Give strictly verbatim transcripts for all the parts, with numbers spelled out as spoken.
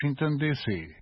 Washington, D C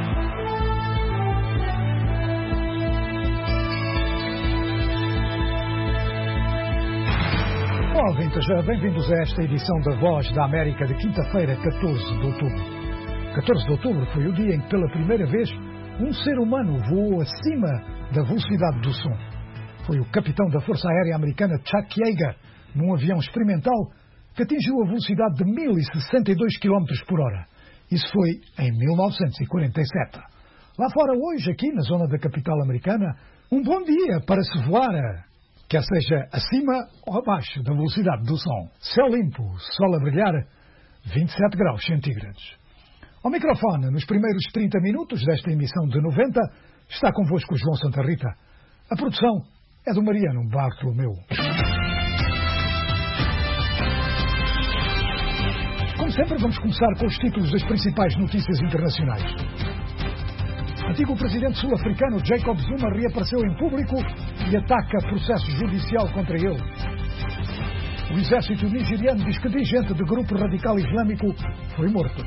Olá, ouvintes, bem-vindos a esta edição da Voz da América de quinta-feira, catorze de outubro. catorze de outubro foi o dia em que, pela primeira vez, um ser humano voou acima da velocidade do som. Foi o capitão da Força Aérea Americana Chuck Yeager, num avião experimental que atingiu a velocidade de mil e sessenta e dois quilómetros por hora. Isso foi em mil novecentos e quarenta e sete. Lá fora, hoje, aqui na zona da capital americana, um bom dia para se voar, quer seja acima ou abaixo da velocidade do som. Céu limpo, sol a brilhar, vinte e sete graus centígrados. Ao microfone, nos primeiros trinta minutos desta emissão de noventa, está convosco o João Santa Rita. A produção é do Mariano Bartolomeu. Como sempre, vamos começar com os títulos das principais notícias internacionais. Antigo presidente sul-africano Jacob Zuma reapareceu em público e ataca processo judicial contra ele. O exército nigeriano diz que dirigente de grupo radical islâmico foi morto.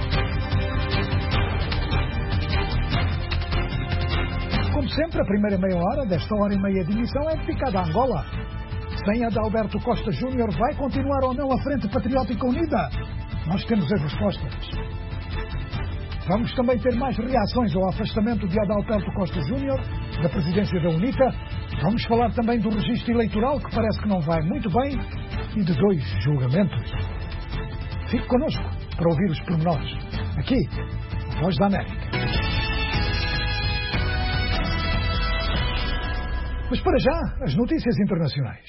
Como sempre, a primeira meia hora desta hora e meia de emissão é dedicada a Angola. Sem Adalberto Costa Júnior, vai continuar ou não a Frente Patriótica Unida? Nós temos as respostas. Vamos também ter mais reações ao afastamento de Adalberto Costa Júnior da presidência da UNITA. Vamos falar também do registro eleitoral, que parece que não vai muito bem, e de dois julgamentos. Fique connosco para ouvir os pormenores. Aqui, a Voz da América. Mas para já, as notícias internacionais.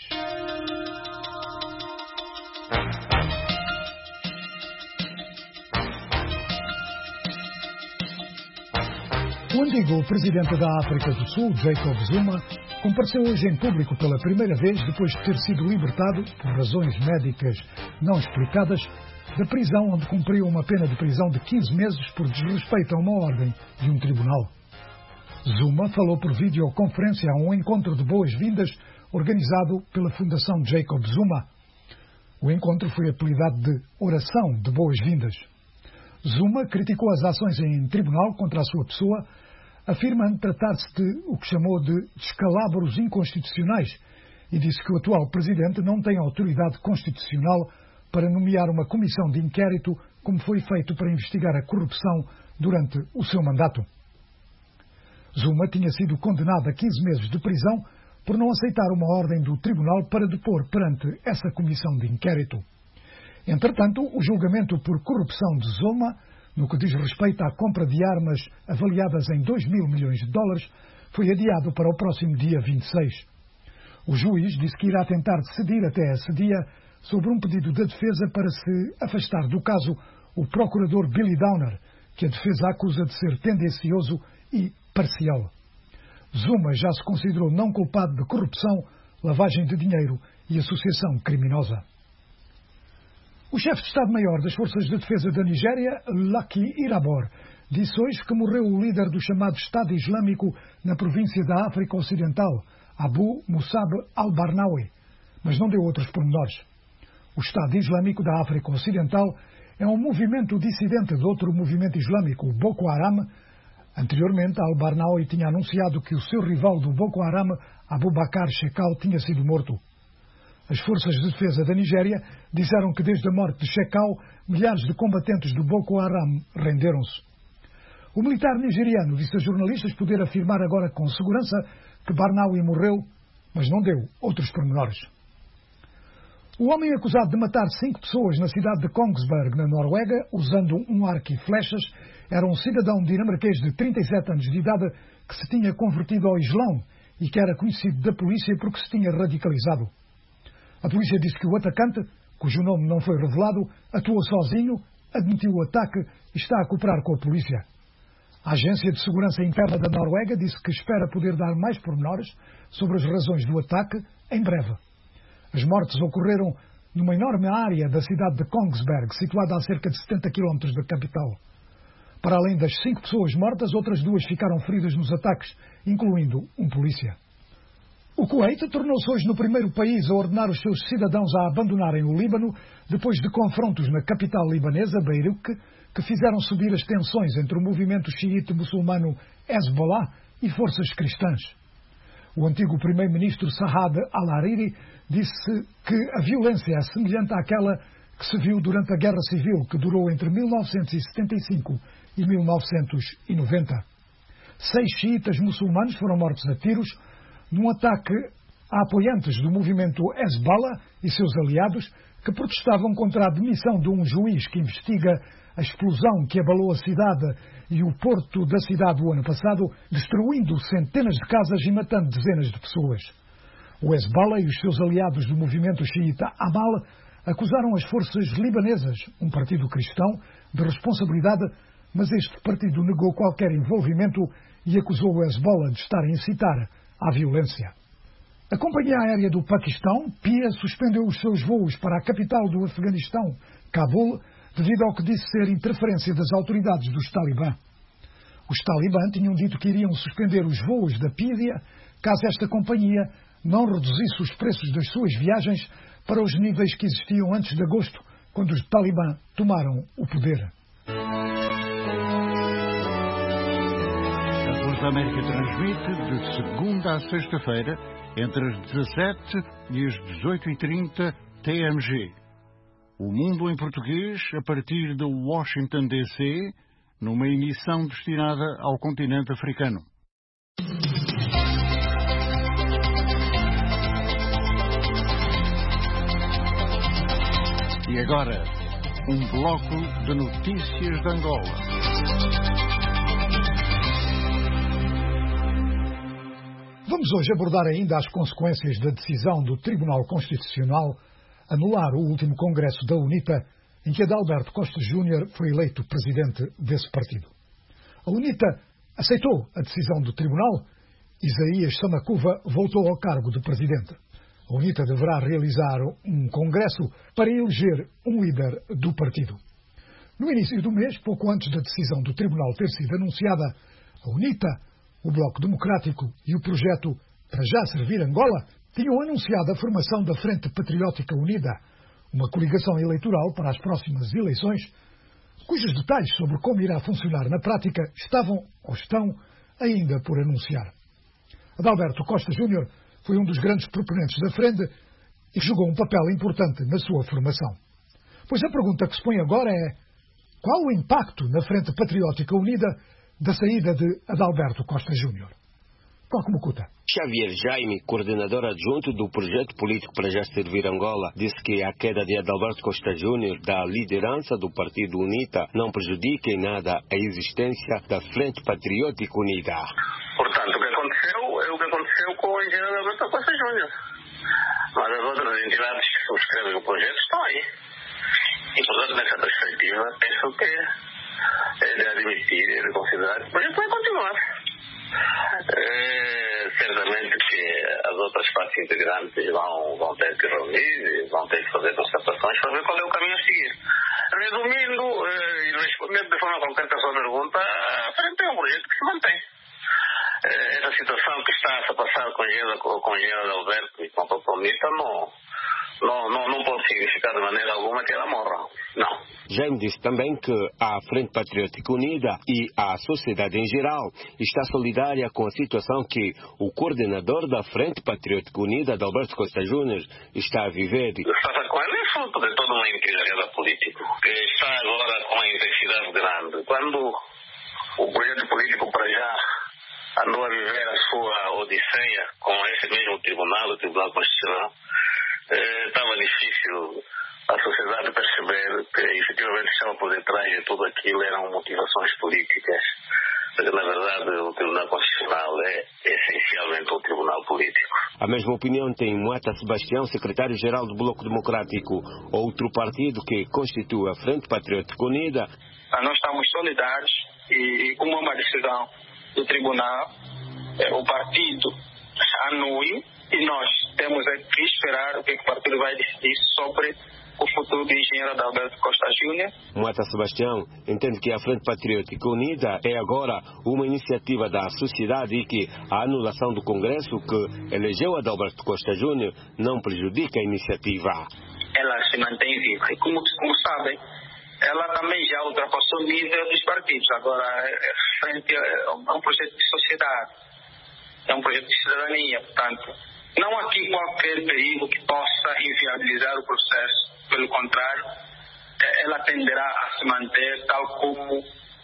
O antigo presidente da África do Sul, Jacob Zuma, compareceu hoje em público pela primeira vez depois de ter sido libertado, por razões médicas não explicadas, da prisão onde cumpriu uma pena de prisão de quinze meses por desrespeito a uma ordem de um tribunal. Zuma falou por videoconferência a um encontro de boas-vindas organizado pela Fundação Jacob Zuma. O encontro foi apelidado de Oração de Boas-Vindas. Zuma criticou as ações em tribunal contra a sua pessoa, afirmando tratar-se de o que chamou de descalabros inconstitucionais e disse que o atual presidente não tem autoridade constitucional para nomear uma comissão de inquérito como foi feito para investigar a corrupção durante o seu mandato. Zuma tinha sido condenado a quinze meses de prisão por não aceitar uma ordem do tribunal para depor perante essa comissão de inquérito. Entretanto, o julgamento por corrupção de Zuma, no que diz respeito à compra de armas avaliadas em dois mil milhões de dólares, foi adiado para o próximo dia vinte e seis. O juiz disse que irá tentar decidir até esse dia sobre um pedido da defesa para se afastar do caso o procurador Billy Downer, que a defesa acusa de ser tendencioso e parcial. Zuma já se considerou não culpado de corrupção, lavagem de dinheiro e associação criminosa. O chefe de Estado-Maior das Forças de Defesa da Nigéria, Lucky Irabor, disse hoje que morreu o líder do chamado Estado Islâmico na província da África Ocidental, Abu Musab al-Barnawi, mas não deu outros pormenores. O Estado Islâmico da África Ocidental é um movimento dissidente de outro movimento islâmico, o Boko Haram. Anteriormente, al-Barnawi tinha anunciado que o seu rival do Boko Haram, Abu Bakr Shekau, tinha sido morto. As forças de defesa da Nigéria disseram que desde a morte de Shekau, milhares de combatentes do Boko Haram renderam-se. O militar nigeriano disse a jornalistas poder afirmar agora com segurança que Barnawi morreu, mas não deu outros pormenores. O homem acusado de matar cinco pessoas na cidade de Kongsberg, na Noruega, usando um arco e flechas, era um cidadão dinamarquês de trinta e sete anos de idade que se tinha convertido ao Islão e que era conhecido da polícia porque se tinha radicalizado. A polícia disse que o atacante, cujo nome não foi revelado, atuou sozinho, admitiu o ataque e está a cooperar com a polícia. A Agência de Segurança Interna da Noruega disse que espera poder dar mais pormenores sobre as razões do ataque em breve. As mortes ocorreram numa enorme área da cidade de Kongsberg, situada a cerca de setenta quilómetros da capital. Para além das cinco pessoas mortas, outras duas ficaram feridas nos ataques, incluindo um polícia. O Kuwait tornou-se hoje no primeiro país a ordenar os seus cidadãos a abandonarem o Líbano depois de confrontos na capital libanesa, Beirute, que fizeram subir as tensões entre o movimento xiita muçulmano Hezbollah e forças cristãs. O antigo primeiro-ministro Saad al-Hariri disse que a violência é semelhante àquela que se viu durante a Guerra Civil, que durou entre mil novecentos e setenta e cinco e mil novecentos e noventa. Seis xiitas muçulmanos foram mortos a tiros num ataque a apoiantes do movimento Hezbollah e seus aliados, que protestavam contra a demissão de um juiz que investiga a explosão que abalou a cidade e o porto da cidade o ano passado, destruindo centenas de casas e matando dezenas de pessoas. O Hezbollah e os seus aliados do movimento xiita Amal acusaram as forças libanesas, um partido cristão, de responsabilidade, mas este partido negou qualquer envolvimento e acusou o Hezbollah de estar a incitar à violência. A Companhia Aérea do Paquistão, P I A, suspendeu os seus voos para a capital do Afeganistão, Cabul, devido ao que disse ser interferência das autoridades dos Talibã. Os Talibã tinham dito que iriam suspender os voos da P I A caso esta companhia não reduzisse os preços das suas viagens para os níveis que existiam antes de agosto, quando os Talibã tomaram o poder. A Voz da América transmite de segunda a sexta-feira, entre as dezassete e as dezoito e trinta T M G. O Mundo em Português, a partir de Washington, D C, numa emissão destinada ao continente africano. E agora, um bloco de notícias de Angola. Vamos hoje abordar ainda as consequências da decisão do Tribunal Constitucional anular o último congresso da UNITA, em que Adalberto Costa Júnior foi eleito presidente desse partido. A UNITA aceitou a decisão do Tribunal. Isaías Samacuva voltou ao cargo de presidente. A UNITA deverá realizar um congresso para eleger um líder do partido. No início do mês, pouco antes da decisão do Tribunal ter sido anunciada, a UNITA, o Bloco Democrático e o projeto Para Já Servir Angola tinham anunciado a formação da Frente Patriótica Unida, uma coligação eleitoral para as próximas eleições, cujos detalhes sobre como irá funcionar na prática estavam ou estão ainda por anunciar. Adalberto Costa Júnior foi um dos grandes proponentes da Frente e jogou um papel importante na sua formação. Pois a pergunta que se põe agora é: qual o impacto na Frente Patriótica Unida da saída de Adalberto Costa Júnior? Como Cuta. Xavier Jaime, coordenador adjunto do projeto político Para Já Servir Angola, disse que a queda de Adalberto Costa Júnior da liderança do Partido UNITA não prejudica em nada a existência da Frente Patriótica Unida. Portanto, o que aconteceu é o que aconteceu com o engenheiro Adalberto Costa Júnior. Mas as outras entidades que subscrevem o projeto estão aí. E, portanto, nessa perspectiva, penso que é de admitir e de considerar que o projeto vai continuar. É, certamente que as outras partes integrantes vão, vão ter que reunir, vão ter que fazer constatações para ver qual é o caminho a seguir. Resumindo e eh, respondendo de forma concreta a sua pergunta, a frente é um projeto que se mantém. Eh, essa situação que está a passar com o engenheiro Adalberto e com a própria UNITA não, não, não, não pode significar de maneira alguma que ela morra. Não. Jaime disse também que a Frente Patriótica Unida e a sociedade em geral está solidária com a situação que o coordenador da Frente Patriótica Unida, Adalberto Costa Júnior, está a viver. O que passa com ele é fruto de toda uma empresariada política, que está agora com uma intensidade grande. Quando o projeto político Para Já andou a viver a sua odisseia com esse mesmo tribunal, o Tribunal Constitucional, eh, estava difícil a sociedade perceber que efetivamente estava por detrás de tudo aquilo eram motivações políticas, porque na verdade o Tribunal Constitucional é essencialmente um tribunal político. A mesma opinião tem Moata Sebastião, secretário-geral do Bloco Democrático, outro partido que constitui a Frente Patriótica Unida. Nós estamos solidários e, e como é uma decisão do tribunal, é, o partido anui e nós temos que esperar o que o partido vai decidir sobre o futuro do engenheiro Adalberto Costa Júnior. Moata Sebastião entende que a Frente Patriótica Unida é agora uma iniciativa da sociedade e que a anulação do Congresso que elegeu Adalberto Costa Júnior não prejudica a iniciativa. Ela se mantém viva e como, como sabem, ela também já ultrapassou o nível dos partidos. Agora, é, frente a, é um projeto de sociedade, é um projeto de cidadania. Portanto, não há aqui qualquer perigo que possa inviabilizar o processo. Pelo contrário, é, ela tenderá a se manter tal como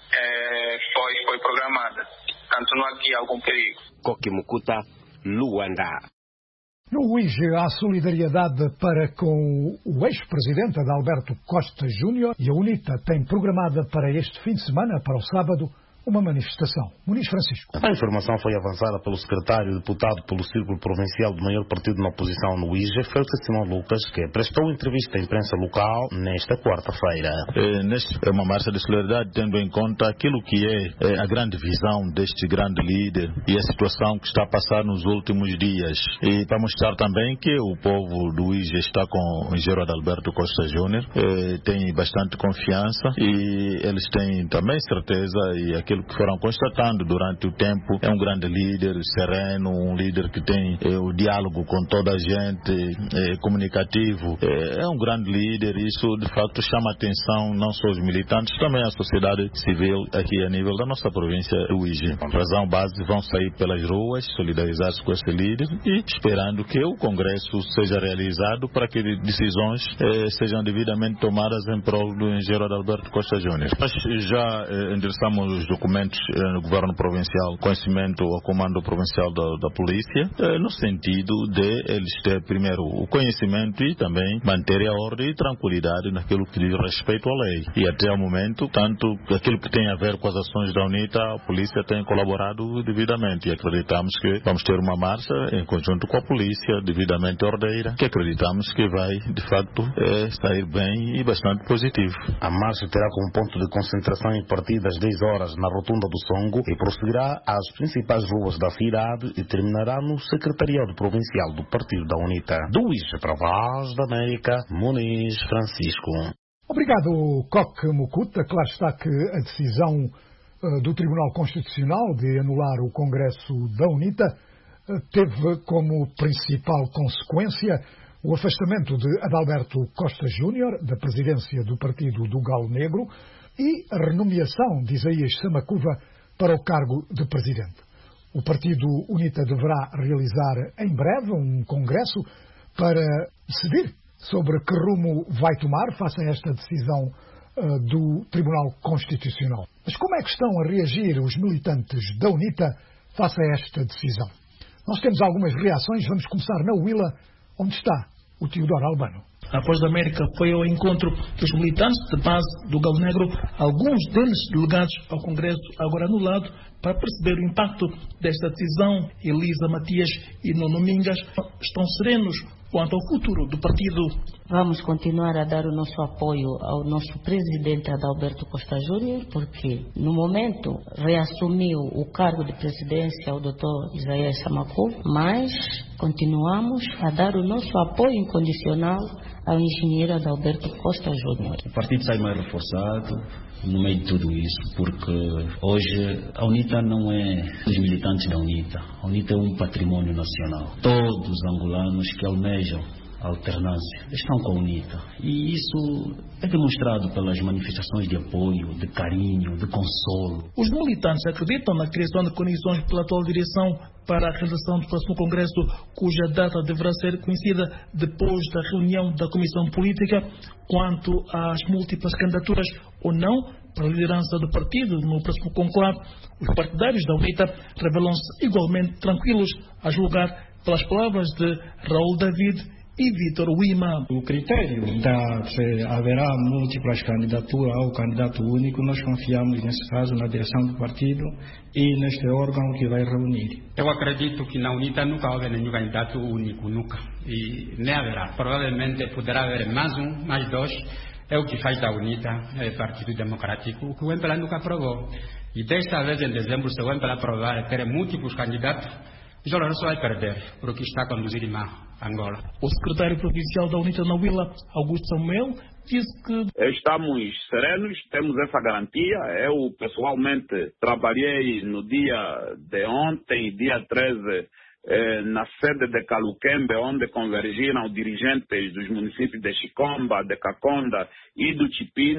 é, foi, foi programada. Portanto, não há aqui algum perigo. Koki Mukuta, Luanda. No U I G há solidariedade para com o ex-presidente Adalberto Costa Júnior e a UNITA tem programada para este fim de semana, para o sábado, uma manifestação. Muniz Francisco. A informação foi avançada pelo secretário deputado pelo Círculo Provincial do maior partido na oposição no U I G, Felix Simão Lucas, que prestou entrevista à imprensa local nesta quarta-feira. É, neste, é uma marcha de solidariedade, tendo em conta aquilo que é, é a grande visão deste grande líder e a situação que está a passar nos últimos dias. E para mostrar também que o povo do U I G está com o engenheiro Adalberto Costa Júnior, é, tem bastante confiança e eles têm também certeza e aquilo que foram constatando durante o tempo, é um grande líder, sereno, um líder que tem é, o diálogo com toda a gente, é, comunicativo, é, é um grande líder. Isso de facto chama a atenção não só os militantes, também a sociedade civil aqui a nível da nossa província do U I G. Por razão base, vão sair pelas ruas, solidarizar-se com esse líder e esperando que o Congresso seja realizado para que decisões eh, sejam devidamente tomadas em prol do engenheiro Adalberto Costa Júnior. Nós já eh, endereçamos os documentos eh, no Governo Provincial, conhecimento ao Comando Provincial da, da Polícia, eh, no sentido de eles ter primeiro o conhecimento e também manter a ordem e tranquilidade naquilo que diz respeito à lei. E até ao momento, tanto aquilo que tem a ver com as ações da UNITA, a Polícia tem colaborado devidamente e acreditamos que vamos ter uma marcha em conjunto com a Polícia, devidamente ordeira, que acreditamos que vai, de facto, é, sair bem e bastante positivo. A marcha terá como ponto de concentração e partida às dez horas na Rotunda do Songo e prosseguirá às principais ruas da cidade e terminará no Secretariado Provincial do Partido da UNITA. Do U I G para a Voz da América, Muniz Francisco. Obrigado, Koki Mukuta. Claro está que a decisão uh, do Tribunal Constitucional de anular o Congresso da UNITA uh, teve como principal consequência o afastamento de Adalberto Costa Júnior da presidência do Partido do Galo Negro e a renomeação de Isaías Samacuva para o cargo de presidente. O Partido UNITA deverá realizar em breve um congresso para decidir sobre que rumo vai tomar face a esta decisão uh, do Tribunal Constitucional. Mas como é que estão a reagir os militantes da UNITA face a esta decisão? Nós temos algumas reações. Vamos começar na Huila, onde está o Teodoro Albano. A Voz da América foi ao encontro dos militantes de base do Galo Negro, alguns deles delegados ao Congresso agora anulado, para perceber o impacto desta decisão. Elisa Matias e Nuno Mingas estão serenos quanto ao futuro do partido. Vamos continuar a dar o nosso apoio ao nosso presidente Adalberto Costa Júnior, porque no momento reassumiu o cargo de presidência o doutor Isaías Samacuva, mas continuamos a dar o nosso apoio incondicional ao engenheiro Adalberto Costa Júnior. O partido sai mais reforçado no meio de tudo isso, porque hoje a UNITA não é dos militantes da UNITA. A UNITA é um patrimônio nacional. Todos os angolanos que almejam a alternância estão com a UNITA. E isso é demonstrado pelas manifestações de apoio, de carinho, de consolo. Os militantes acreditam na criação de condições pela atual direção para a realização do próximo Congresso, cuja data deverá ser conhecida depois da reunião da Comissão Política. Quanto às múltiplas candidaturas ou não para a liderança do partido no próximo conclave, os partidários da UNITA revelam-se igualmente tranquilos, a julgar pelas palavras de Raul David e Vítor Wima. O critério da se haverá múltiplas candidaturas ao candidato único, nós confiamos nesse caso na direção do partido e neste órgão que vai reunir. Eu acredito que na UNITA nunca houve nenhum candidato único, nunca, e nem haverá. Provavelmente poderá haver mais um, mais dois. É o que faz da UNITA, é Partido Democrático, o que o M P L A nunca aprovou. E desta vez, em dezembro, se o M P L A aprovar ter múltiplos candidatos, João Lourenço vai perder, porque está a conduzir mal Angola. O secretário provincial da UNITA na Huila, Augusto Samuel, disse que estamos serenos, temos essa garantia. Eu pessoalmente trabalhei no dia de ontem, dia treze, eh, na sede de Caluquembe, onde convergiram dirigentes dos municípios de Chicomba, de Caconda e do Chipinho,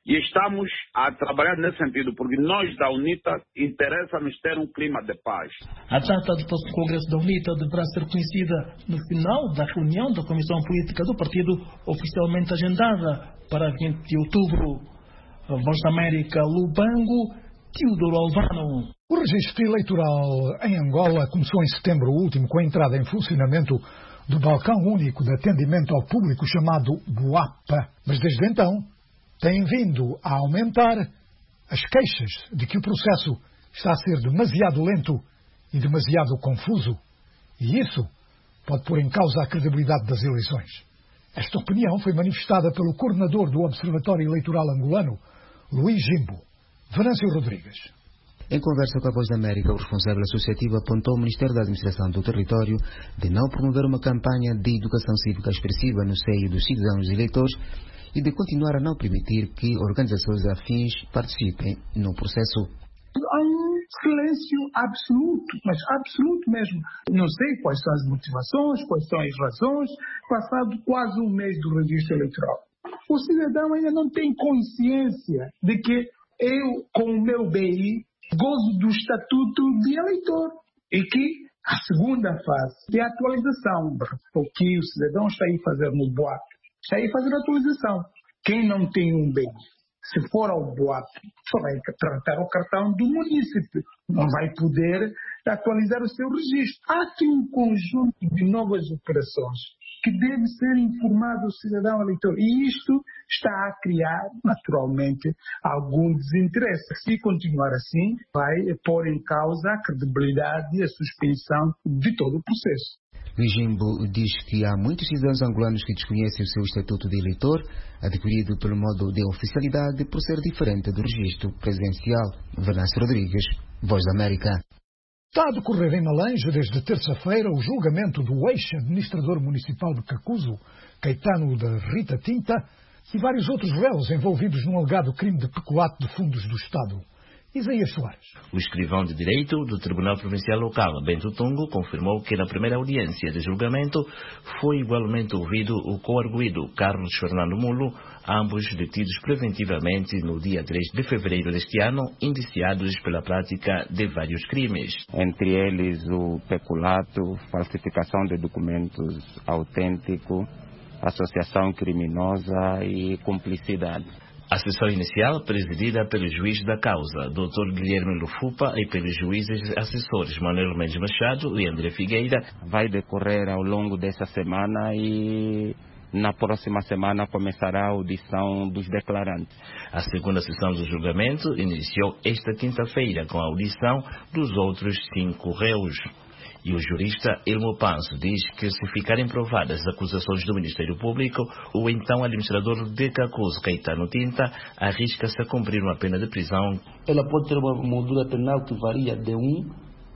E estamos a trabalhar nesse sentido, porque nós da UNITA interessa-nos ter um clima de paz. A data do próximo Congresso da UNITA deverá ser conhecida no final da reunião da Comissão Política do Partido, oficialmente agendada para vinte de outubro. A Voz da América, Lubango, Teodoro Albano. O registro eleitoral em Angola começou em setembro último com a entrada em funcionamento do Balcão Único de Atendimento ao Público chamado BUAPA. Mas desde então têm vindo a aumentar as queixas de que o processo está a ser demasiado lento e demasiado confuso. E isso pode pôr em causa a credibilidade das eleições. Esta opinião foi manifestada pelo coordenador do Observatório Eleitoral Angolano, Luís Jimbo. Venâncio Rodrigues. Em conversa com a Voz da América, o responsável associativo apontou ao Ministério da Administração do Território de não promover uma campanha de educação cívica expressiva no seio dos cidadãos e eleitores e de continuar a não permitir que organizações afins participem no processo. Há um silêncio absoluto, mas absoluto mesmo. Não sei quais são as motivações, quais são as razões, passado quase um mês do registro eleitoral. O cidadão ainda não tem consciência de que eu, com o meu B I, gozo do estatuto de eleitor e que a segunda fase de atualização, o que o cidadão está aí a fazer no BUAP, está aí a fazer a atualização. Quem não tem um B I, se for ao BUAP, só vai tratar o cartão do município, não vai poder atualizar o seu registro. Há aqui um conjunto de novas operações que deve ser informado o cidadão eleitor. E isto está a criar, naturalmente, algum desinteresse. Se continuar assim, vai pôr em causa a credibilidade e a suspensão de todo o processo. Luís Jimbo diz que há muitos cidadãos angolanos que desconhecem o seu estatuto de eleitor, adquirido pelo modo de oficialidade por ser diferente do registro presidencial. Venâncio Rodrigues, Voz da América. Está a decorrer em Malange, desde terça-feira, o julgamento do ex-administrador municipal de Cacuzo, Caetano da Rita Tinta, e vários outros réus envolvidos num alegado crime de peculato de fundos do Estado. Isaías Soares. O escrivão de Direito do Tribunal Provincial Local, Bento Tungo, confirmou que na primeira audiência de julgamento foi igualmente ouvido o coarguido Carlos Fernando Mulo, ambos detidos preventivamente no dia três de fevereiro deste ano, indiciados pela prática de vários crimes. Entre eles o peculato, falsificação de documentos autênticos, associação criminosa e cumplicidade. A sessão inicial, presidida pelo juiz da causa, doutor Guilherme Lufupa, e pelos juízes assessores Manuel Mendes Machado e André Figueira, vai decorrer ao longo dessa semana e na próxima semana começará a audição dos declarantes. A segunda sessão do julgamento iniciou esta quinta-feira com a audição dos outros cinco réus. E o jurista Ilmo Panso diz que, se ficarem provadas as acusações do Ministério Público, o então administrador de Cacuzo, Caetano Tinta, arrisca-se a cumprir uma pena de prisão. Ela pode ter uma moldura penal que varia de um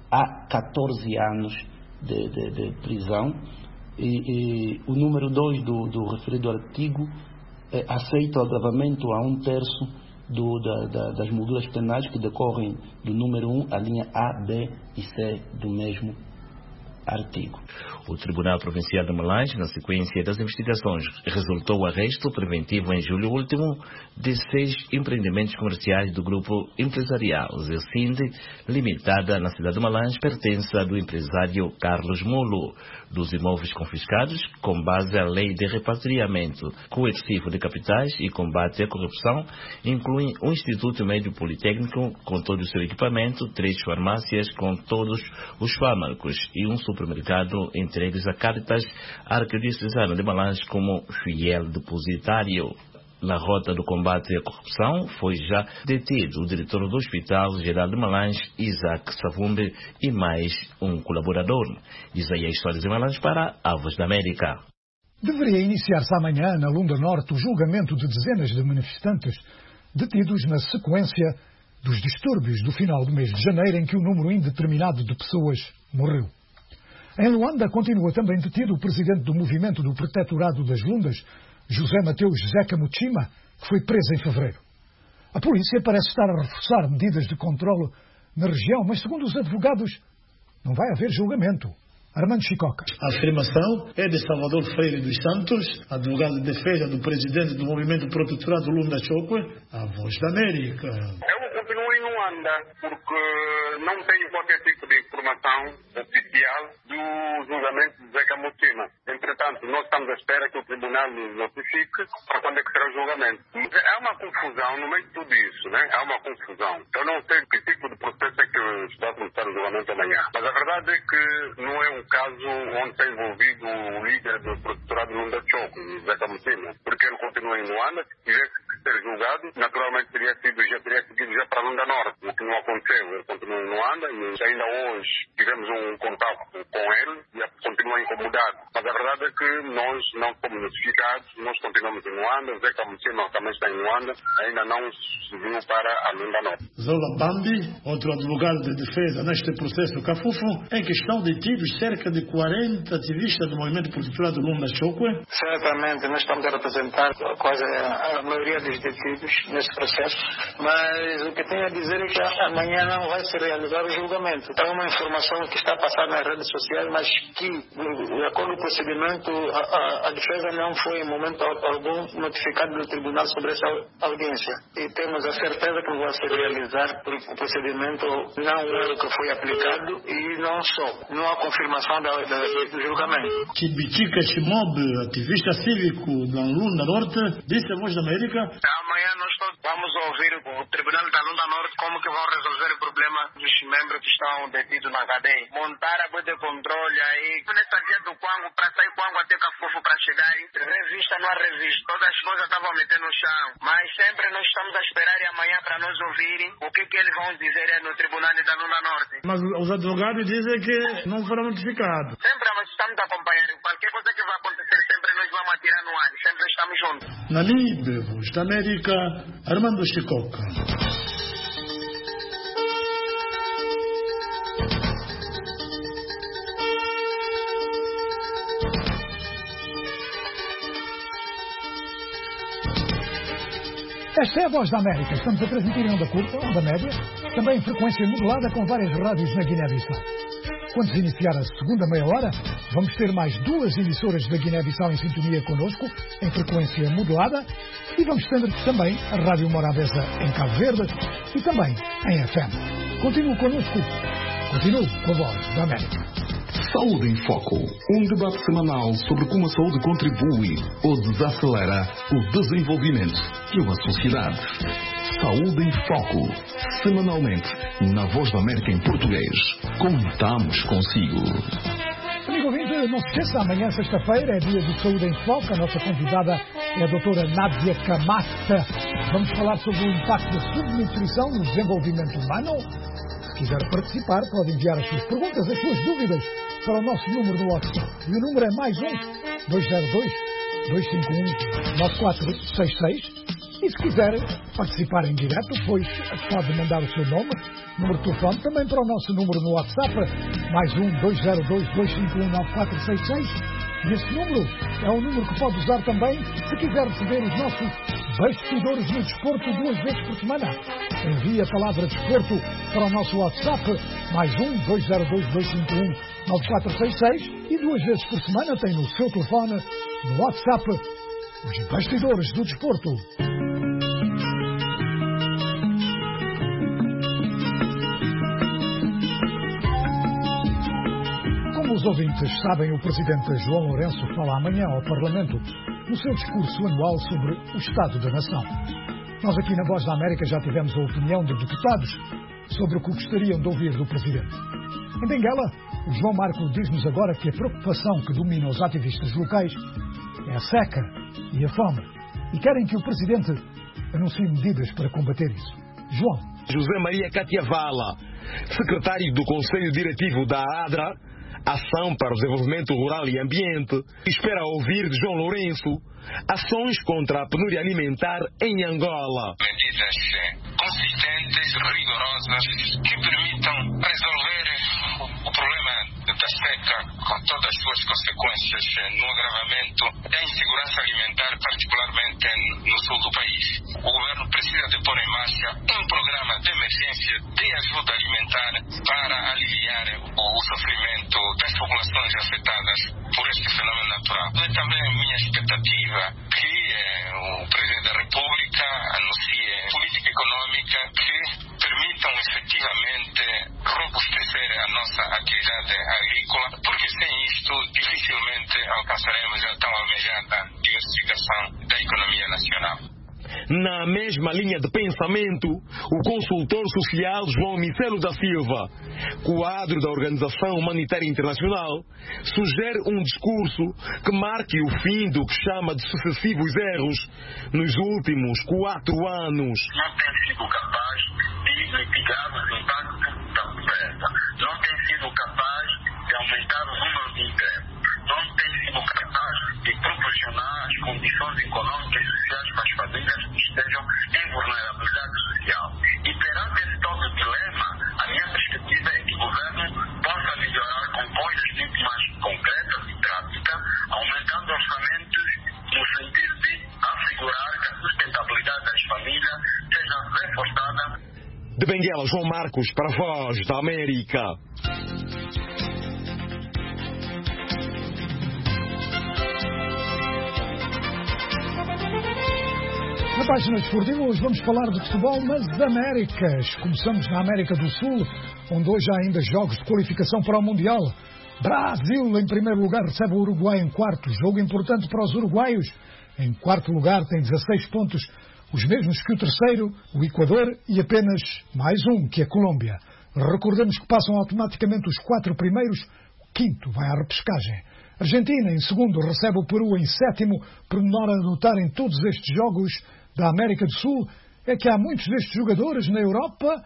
a catorze anos de, de, de prisão. E, e o número dois do, do referido artigo é, aceita o agravamento a um terço do, da, da, das molduras penais que decorrem do número um, a linha A, B e C do mesmo artigo. O Tribunal Provincial de Malange, na sequência das investigações, resultou o arresto preventivo em julho último de seis empreendimentos comerciais do grupo empresarial Zecinde, limitada na cidade de Malange, pertença do empresário Carlos Mulo. Dos imóveis confiscados, com base à lei de repatriamento coercivo de capitais e combate à corrupção, incluem um Instituto Médio Politécnico com todo o seu equipamento, três farmácias com todos os fármacos e um supermercado entregues a Caritas Arquidiocesana de Malange como fiel depositário. Na rota do combate à corrupção, foi já detido o diretor do Hospital Geral de Malange, Isaac Savumbi, e mais um colaborador. Isaías Soares de Malange para a Voz da América. Deveria iniciar-se amanhã, na Lunda Norte, o julgamento de dezenas de manifestantes detidos na sequência dos distúrbios do final do mês de janeiro, em que um número indeterminado de pessoas morreu. Em Luanda, continua também detido o presidente do Movimento do Protetorado das Lundas, José Mateus Zeca Muchima, que foi preso em fevereiro. A polícia parece estar a reforçar medidas de controle na região, mas, segundo os advogados, não vai haver julgamento Armando Chicoca. A afirmação é de Salvador Freire dos Santos, advogado de defesa do presidente do Movimento Protetorado Lunda Chokwe, a Voz da América. Eu continuo em Luanda porque não tenho qualquer tipo de informação oficial do julgamento de Zé Camutima. Entretanto, nós estamos à espera que o tribunal nos notifique para quando é que será o julgamento. Há uma confusão no meio de tudo isso, né? Há uma confusão. Eu não sei que tipo de processo é que está a começar o julgamento amanhã. Mas a verdade é que não é um caso onde está envolvido o líder do protetorado Lunda Chokwe, Zé Camutima, porque ele continua em Luanda. Se tivesse que ser julgado, naturalmente teria sido, já teria seguido já para Lunda Norte, o que não aconteceu. Ele continua em Luanda e ainda hoje tivemos um contato com ele e continua incomodado. Mas a verdade é que nós não fomos notificados, nós continuamos em Luanda, Zé Camutima também está em Luanda, ainda não subiu para a Lunda Norte. Zola Bambi, outro advogado de defesa neste processo Cafufo, em que estão detidos cerca de quarenta ativistas do Movimento Protetorado Lunda Chokwe. Certamente, nós estamos a representar quase a maioria dos detidos nesse processo, mas o que tenho a dizer é que amanhã não vai se realizar o julgamento. É uma informação que está a passar nas redes sociais, mas que, de acordo com o procedimento, a, a, a defesa não foi em momento algum notificada no tribunal sobre essa audiência. E temos a certeza que não vai se realizar, porque o procedimento não é o que foi aplicado e não só. Não há confirmação da, da, do julgamento. Chibichika Shimob, ativista cívico da Lunda Norte, disse a Voz da América: amanhã nós vamos ouvir o Tribunal da Lunda Norte como que vão resolver o problema dos membros que estão detidos na cadeia. Montar a boa de controle aí, nessa via do Quango, para sair Quango até Cafufo para chegar, revista não há revista, todas as coisas estavam metendo no chão, mas sempre nós estamos a esperar amanhã para nós ouvirem o que, que eles vão dizer no Tribunal da Lunda Norte. Mas os advogados dizem que não foram notificados. Sempre nós estamos acompanhando, qualquer coisa que vai acontecer, sempre nós vamos atirar no ar, sempre estamos juntos. Na L I B, Voz da América, Armando Chicoca. Esta é a Voz da América. Estamos a transmitir em onda curta, onda média, também em frequência modulada com várias rádios na Guiné-Bissau. Quando se iniciar a segunda meia hora, vamos ter mais duas emissoras da Guiné-Bissau em sintonia connosco, em frequência modulada, e vamos ter também a Rádio Morabeza em Cabo Verde e também em F M. Continue connosco. Continue com a Voz da América. Saúde em Foco, um debate semanal sobre como a saúde contribui ou desacelera o desenvolvimento de uma sociedade. Saúde em Foco, semanalmente, na Voz da América em português. Contamos consigo. Amigo ouvinte, não se esqueça, amanhã, sexta-feira, é dia de Saúde em Foco. A nossa convidada é a doutora Nádia Camasta. Vamos falar sobre o impacto da subnutrição no desenvolvimento humano. Se quiser participar, pode enviar as suas perguntas, as suas dúvidas para o nosso número do WhatsApp. E o número é mais um, dois zero dois, dois cinco um, nove quatro seis seis. E se quiser participar em direto, pois pode mandar o seu nome, número de telefone, também para o nosso número no WhatsApp, mais um, dois zero dois, dois cinco um, nove quatro seis seis. E esse número é um número que pode usar também se quiser receber os nossos bastidores no desporto duas vezes por semana. Envie a palavra desporto para o nosso WhatsApp, mais um, dois zero dois, dois cinco um, nove quatro seis seis, e duas vezes por semana tem no seu telefone, no WhatsApp, os bastidores do desporto. Como os ouvintes sabem, o presidente João Lourenço fala amanhã ao Parlamento no seu discurso anual sobre o Estado da Nação. Nós aqui na Voz da América já tivemos a opinião de deputados sobre o que gostariam de ouvir do presidente. Em Benguela, o João Marco diz-nos agora que a preocupação que domina os ativistas locais é a seca e a fome, e querem que o presidente anuncie medidas para combater isso. João. José Maria Catiavala, secretário do Conselho Diretivo da ADRA, Ação para o Desenvolvimento Rural e Ambiente, espera ouvir de João Lourenço ações contra a penúria alimentar em Angola. Medidas consistentes, rigorosas, que permitam resolver o problema da seca, com todas as suas consequências no agravamento da insegurança alimentar, particularmente no sul do país. O governo precisa de pôr em marcha um programa de emergência de ajuda alimentar para aliviar o, o sofrimento das populações afetadas por este fenômeno natural. É também a minha expectativa que eh, o Presidente da República anuncie política econômica que permitam efetivamente robustecer a nossa atividade agrícola, porque sem isto dificilmente alcançaremos a tão almejada diversificação da economia nacional. Na mesma linha de pensamento, o consultor social João Micelo da Silva, quadro da Organização Humanitária Internacional, sugere um discurso que marque o fim do que chama de sucessivos erros nos últimos quatro anos. Não tem sido capaz de mitigar os impactos da pobreza, não tem sido capaz de aumentar o número de empregos, não tem sido capaz de proporcionar as condições econômicas e sociais para as famílias que estejam em vulnerabilidade social. E perante esse todo dilema, a minha perspectiva é que o governo possa melhorar com coisas muito mais concretas e práticas, aumentando orçamentos no sentido de assegurar que a sustentabilidade das famílias seja reforçada. De Benguela, João Marcos, para a Voz da América. Na página esportiva hoje vamos falar de futebol nas Américas. Começamos na América do Sul, onde hoje há ainda jogos de qualificação para o Mundial. Brasil, em primeiro lugar, recebe o Uruguai em quarto. Jogo importante para os uruguaios. Em quarto lugar tem dezasseis pontos, os mesmos que o terceiro, o Equador, e apenas mais um, que a Colômbia. Recordemos que passam automaticamente os quatro primeiros, o quinto vai à repescagem. Argentina, em segundo, recebe o Peru em sétimo. Pormenor a notar em todos estes jogos da América do Sul é que há muitos destes jogadores na Europa,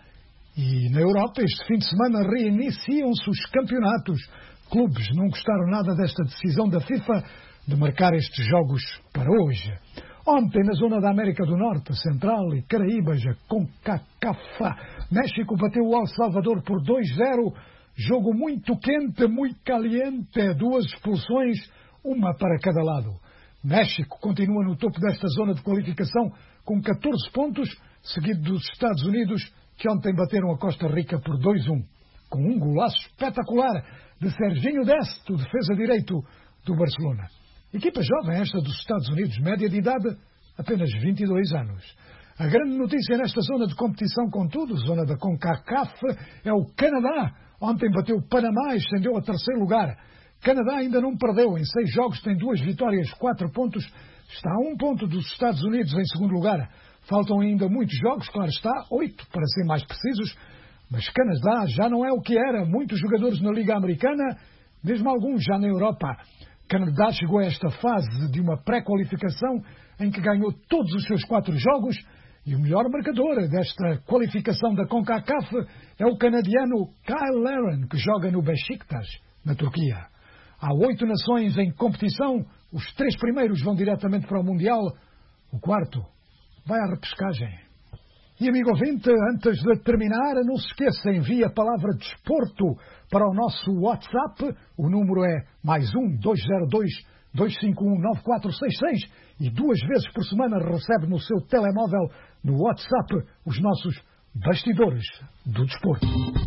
e na Europa este fim de semana reiniciam-se os campeonatos. Clubes não gostaram nada desta decisão da FIFA de marcar estes jogos para hoje. Ontem, na zona da América do Norte, Central e Caraíbas, a CONCACAF, México bateu o El Salvador por dois a zero. Jogo muito quente, muito caliente, duas expulsões, uma para cada lado. México continua no topo desta zona de qualificação com catorze pontos, seguido dos Estados Unidos, que ontem bateram a Costa Rica por dois a um, com um golaço espetacular de Serginho Dest, o defesa direito do Barcelona. Equipa jovem esta dos Estados Unidos, média de idade apenas vinte e dois anos. A grande notícia nesta zona de competição, contudo, zona da CONCACAF, é o Canadá. Ontem bateu o Panamá e ascendeu a terceiro lugar. Canadá ainda não perdeu. Em seis jogos tem duas vitórias, quatro pontos. Está a um ponto dos Estados Unidos em segundo lugar. Faltam ainda muitos jogos, claro está, oito para ser mais precisos. Mas Canadá já não é o que era. Muitos jogadores na Liga Americana, mesmo alguns já na Europa. Canadá chegou a esta fase de uma pré-qualificação em que ganhou todos os seus quatro jogos. E o melhor marcador desta qualificação da CONCACAF é o canadiano Kyle Larin, que joga no Beşiktaş, na Turquia. Há oito nações em competição, os três primeiros vão diretamente para o Mundial, o quarto vai à repescagem. E amigo ouvinte, antes de terminar, não se esqueça, envie a palavra desporto para o nosso WhatsApp, o número é mais um, dois zero dois, dois cinco um, nove quatro seis seis, e duas vezes por semana recebe no seu telemóvel, no WhatsApp, os nossos bastidores do desporto.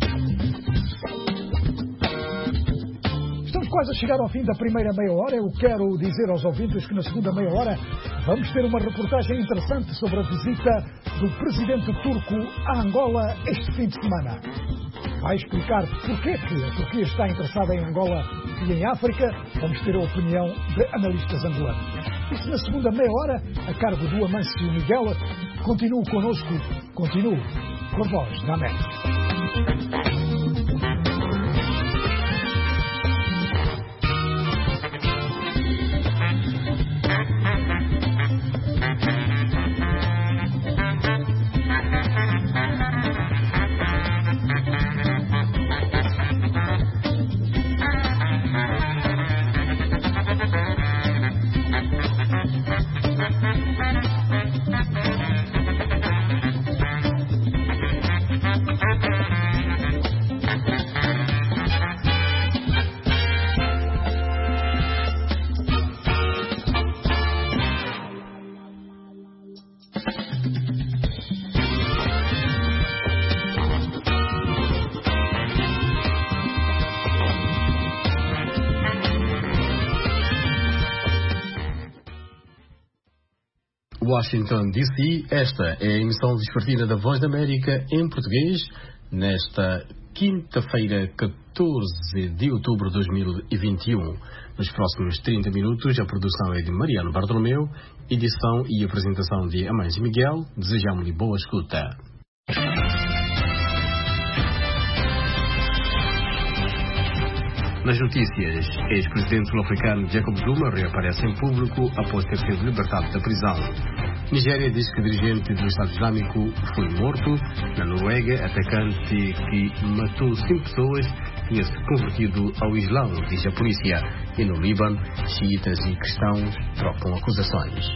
Estamos quase a chegar ao fim da primeira meia hora. Eu quero dizer aos ouvintes que na segunda meia hora vamos ter uma reportagem interessante sobre a visita do presidente turco a Angola este fim de semana. Vai explicar porquê que a Turquia está interessada em Angola e em África. Vamos ter a opinião de analistas angolanos. Isso na segunda meia hora, a cargo do Amâncio Miguel. Continue connosco, continue com a Voz da América. Thank you. Washington, D C, esta é a emissão vespertina da Voz da América em português, nesta quinta-feira, catorze de outubro de dois mil e vinte e um. Nos próximos trinta minutos, a produção é de Mariano Bartolomeu, edição e apresentação de Amâncio Miguel. Desejamos-lhe boa escuta. Nas notícias, ex-presidente sul-africano Jacob Zuma reaparece em público após ter sido libertado da prisão. Nigéria diz que o dirigente do Estado Islâmico foi morto. Na Noruega, atacante que matou cinco pessoas tinha se convertido ao Islão, diz a polícia. E no Líbano, xiitas e cristãos trocam acusações.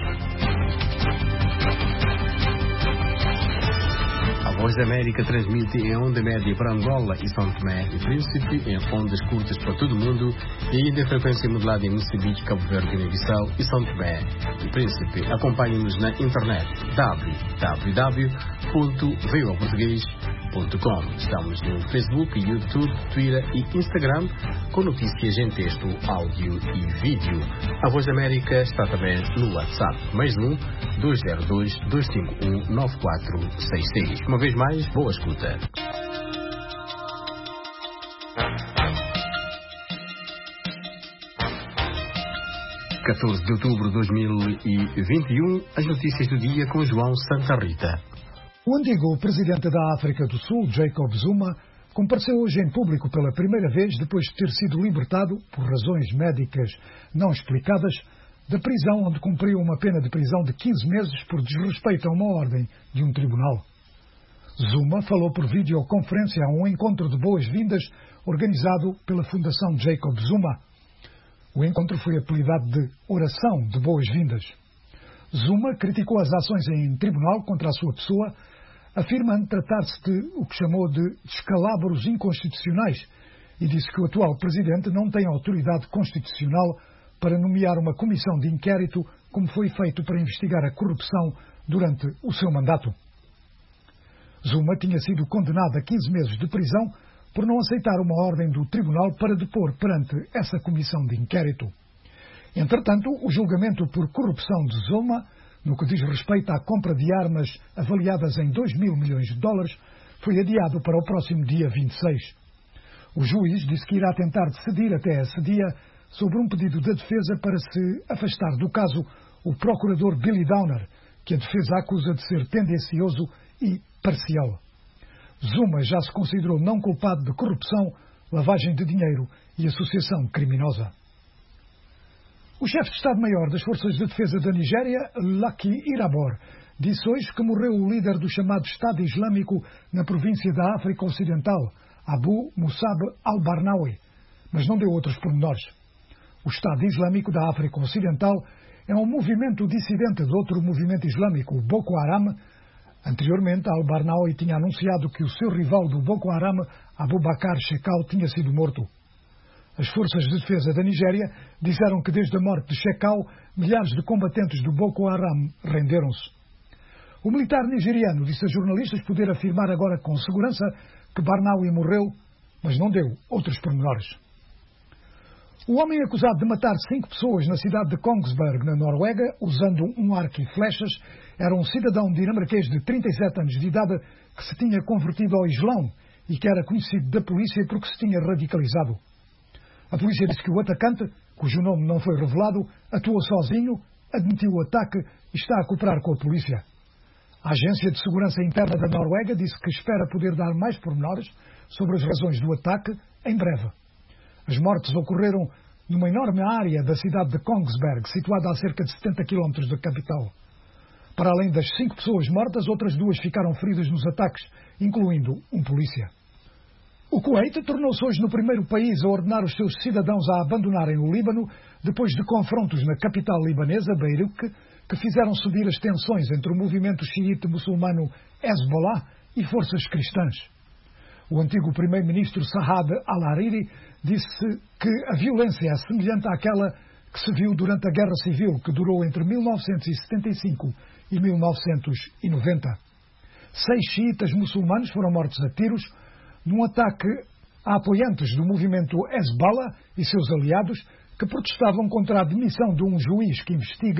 A Voz da América transmite em onda média para Angola e São Tomé e Príncipe, em ondas curtas para todo o mundo e ainda em frequência modulada em Moçambique, Cabo Verde, Guiné-Bissau e São Tomé e Príncipe. Acompanhe-nos na internet w w w ponto voa português ponto com. Estamos no Facebook, YouTube, Twitter e Instagram com notícias em texto, áudio e vídeo. A Voz da América está também no WhatsApp, mais um dois zero dois, dois cinco um, nove quatro seis seis. Uma vez mais, boa escuta. catorze de outubro de dois mil e vinte e um, as notícias do dia com João Santa Rita. O antigo presidente da África do Sul, Jacob Zuma, compareceu hoje em público pela primeira vez depois de ter sido libertado, por razões médicas não explicadas, da prisão onde cumpriu uma pena de prisão de quinze meses por desrespeito a uma ordem de um tribunal. Zuma falou por videoconferência a um encontro de boas-vindas organizado pela Fundação Jacob Zuma. O encontro foi apelidado de Oração de Boas-Vindas. Zuma criticou as ações em tribunal contra a sua pessoa, afirmando tratar-se de o que chamou de descalabros inconstitucionais e disse que o atual presidente não tem autoridade constitucional para nomear uma comissão de inquérito como foi feito para investigar a corrupção durante o seu mandato. Zuma tinha sido condenado a quinze meses de prisão por não aceitar uma ordem do tribunal para depor perante essa comissão de inquérito. Entretanto, o julgamento por corrupção de Zuma, no que diz respeito à compra de armas avaliadas em dois mil milhões de dólares, foi adiado para o próximo dia vinte e seis. O juiz disse que irá tentar decidir até esse dia sobre um pedido da defesa para se afastar do caso o procurador Billy Downer, que a defesa acusa de ser tendencioso e parcial. Zuma já se considerou não culpado de corrupção, lavagem de dinheiro e associação criminosa. O chefe de Estado-Maior das Forças de Defesa da Nigéria, Lucky Irabor, disse hoje que morreu o líder do chamado Estado Islâmico na província da África Ocidental, Abu Musab al-Barnawi, mas não deu outros pormenores. O Estado Islâmico da África Ocidental é um movimento dissidente de outro movimento islâmico, o Boko Haram. Anteriormente, al-Barnawi tinha anunciado que o seu rival do Boko Haram, Abu Bakr Shekau, tinha sido morto. As forças de defesa da Nigéria disseram que desde a morte de Shekau, milhares de combatentes do Boko Haram renderam-se. O militar nigeriano disse a jornalistas poder afirmar agora com segurança que Barnawi morreu, mas não deu outros pormenores. O homem acusado de matar cinco pessoas na cidade de Kongsberg, na Noruega, usando um arco e flechas, era um cidadão dinamarquês de trinta e sete anos de idade que se tinha convertido ao Islão e que era conhecido da polícia porque se tinha radicalizado. A polícia disse que o atacante, cujo nome não foi revelado, atuou sozinho, admitiu o ataque e está a cooperar com a polícia. A Agência de Segurança Interna da Noruega disse que espera poder dar mais pormenores sobre as razões do ataque em breve. As mortes ocorreram numa enorme área da cidade de Kongsberg, situada a cerca de setenta quilómetros da capital. Para além das cinco pessoas mortas, outras duas ficaram feridas nos ataques, incluindo um polícia. O Kuwait tornou-se hoje no primeiro país a ordenar os seus cidadãos a abandonarem o Líbano depois de confrontos na capital libanesa, Beirute, que fizeram subir as tensões entre o movimento xiite muçulmano Hezbollah e forças cristãs. O antigo primeiro-ministro Saad al-Hariri disse que a violência é semelhante àquela que se viu durante a Guerra Civil, que durou entre mil novecentos e setenta e cinco e mil novecentos e noventa. Seis xiitas muçulmanos foram mortos a tiros num ataque a apoiantes do movimento Hezbollah e seus aliados que protestavam contra a demissão de um juiz que investiga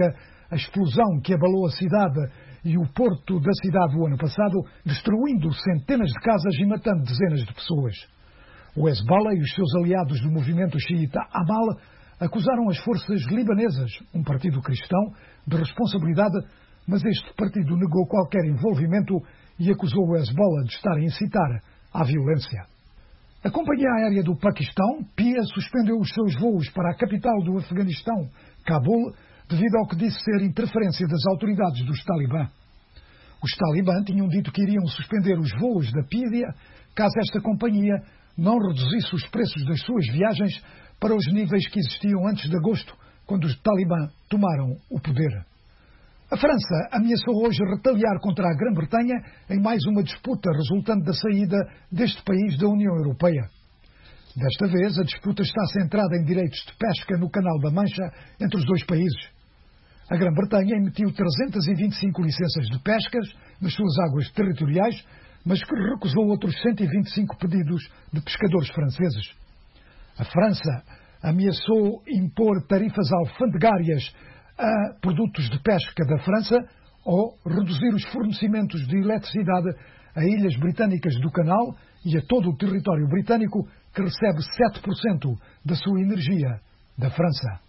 a explosão que abalou a cidade e o porto da cidade o ano passado, destruindo centenas de casas e matando dezenas de pessoas. O Hezbollah e os seus aliados do movimento xiita Amal acusaram as forças libanesas, um partido cristão, de responsabilidade, mas este partido negou qualquer envolvimento e acusou o Hezbollah de estar a incitar à violência. A Companhia Aérea do Paquistão, P I A, suspendeu os seus voos para a capital do Afeganistão, Cabul, devido ao que disse ser interferência das autoridades dos Talibã. Os Talibã tinham dito que iriam suspender os voos da P I A caso esta companhia não reduzisse os preços das suas viagens para os níveis que existiam antes de agosto, quando os Talibã tomaram o poder. A França ameaçou hoje retaliar contra a Grã-Bretanha em mais uma disputa resultante da saída deste país da União Europeia. Desta vez, a disputa está centrada em direitos de pesca no Canal da Mancha entre os dois países. A Grã-Bretanha emitiu trezentas e vinte e cinco licenças de pescas nas suas águas territoriais, mas que recusou outros cento e vinte e cinco pedidos de pescadores franceses. A França ameaçou impor tarifas alfandegárias a produtos de pesca da França ou reduzir os fornecimentos de eletricidade a ilhas britânicas do Canal e a todo o território britânico, que recebe sete por cento da sua energia da França.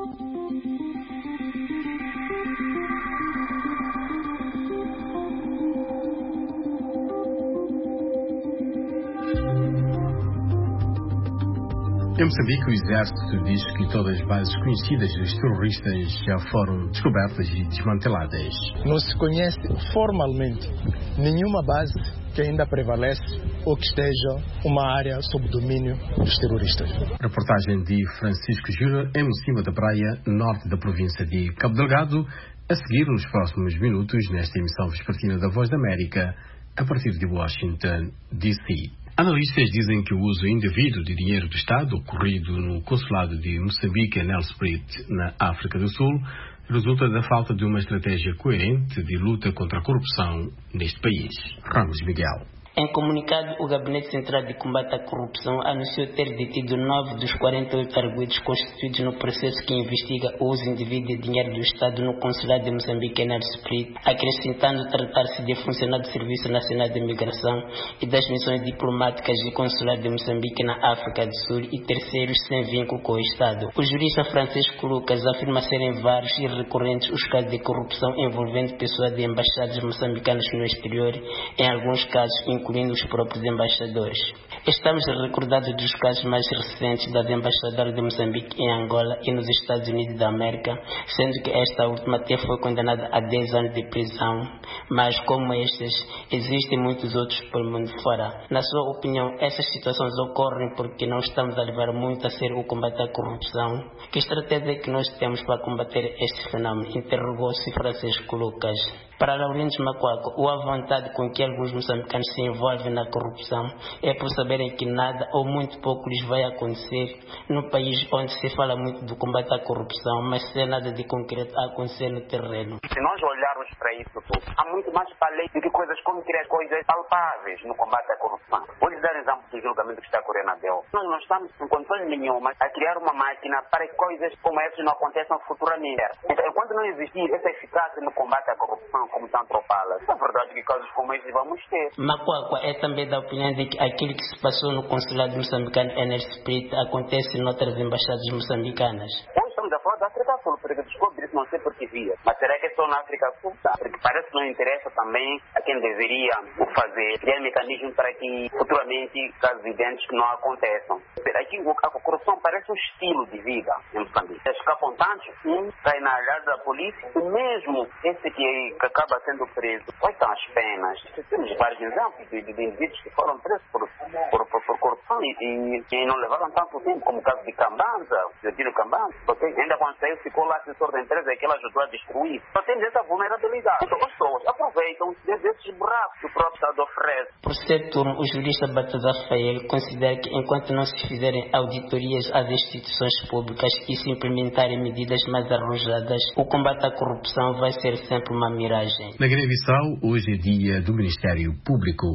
Em Moçambique, o Exército diz que todas as bases conhecidas dos terroristas já foram descobertas e desmanteladas. Não se conhece formalmente nenhuma base que ainda prevalece ou que esteja uma área sob domínio dos terroristas. Reportagem de Francisco Júnior em cima da praia norte da província de Cabo Delgado, a seguir nos próximos minutos nesta emissão vespertina da Voz da América, a partir de Washington, D C Analistas dizem que o uso indevido de dinheiro do Estado ocorrido no consulado de Moçambique em Nelspruit, na África do Sul, resulta da falta de uma estratégia coerente de luta contra a corrupção neste país. Ramos Miguel. Em comunicado, o Gabinete Central de Combate à Corrupção anunciou ter detido nove dos quarenta e oito arguidos constituídos no processo que investiga o uso indevido de dinheiro do Estado no Consulado de Moçambique em Nelspruit, acrescentando tratar-se de funcionário do Serviço Nacional de Imigração e das missões diplomáticas e consulado de Moçambique na África do Sul e terceiros sem vínculo com o Estado. O jurista Francisco Lucas afirma serem vários e recorrentes os casos de corrupção envolvendo pessoas de embaixadas moçambicanas no exterior, em alguns casos incluindo os próprios embaixadores. Estamos recordados dos casos mais recentes das embaixadoras de Moçambique em Angola e nos Estados Unidos da América, sendo que esta última até foi condenada a dez anos de prisão, mas como estes, existem muitos outros pelo mundo fora. Na sua opinião, essas situações ocorrem porque não estamos a levar muito a sério o combate à corrupção? Que estratégia é que nós temos para combater este fenômeno? Interrogou-se Francisco Lucas. Para Laurindo Macuaco, ou a vontade com que alguns moçambicanos se envolvem na corrupção é por saberem que nada ou muito pouco lhes vai acontecer no país onde se fala muito do combate à corrupção, mas sem nada de concreto a acontecer no terreno. Se nós olharmos para isso tudo, há muito mais para além do que coisas concretas, coisas palpáveis no combate à corrupção. Vou lhes dar exemplo do julgamento que está ocorrendo na D E L. Nós não estamos em condições nenhuma a criar uma máquina para que coisas como essas não aconteçam futuramente. Então, enquanto não existir essa eficácia no combate à corrupção, como tanto fala, é verdade que casos como esses vamos ter. Macuacua é também da opinião de que aquilo que se passou no consulado moçambicano em Nelspruit acontece em outras embaixadas moçambicanas. Hoje estamos a falar da África Sul, porque descobri isso não sei por que via. Mas será que é só na África Sul? Tá? Porque parece que não interessa também a quem deveria o fazer, criar mecanismos para que futuramente casos idênticos não aconteçam. Aqui a corrupção parece um estilo de vida em Moçambique. Escapam tantos, um cai na olhada da polícia, e mesmo esse que, que acaba sendo preso, quais são as penas? Temos vários exemplos de, de, de indivíduos que foram presos por, por, por, por corrupção e, e, e não levaram tanto tempo, como o caso de Cambanza, Jadiro Cambanza, porque ainda quando saiu ficou lá assessor da empresa que ela ajudou a destruir. Só temos essa vulnerabilidade. Então as pessoas aproveitam desses buracos que o próprio Estado oferece. Por ser turno, o jurista Baltazar Fael considera que enquanto não se fizerem auditorias às instituições públicas e se implementarem medidas mais arrojadas, o combate à corrupção vai ser sempre uma miragem. Na Guiné-Bissau, hoje é dia do Ministério Público.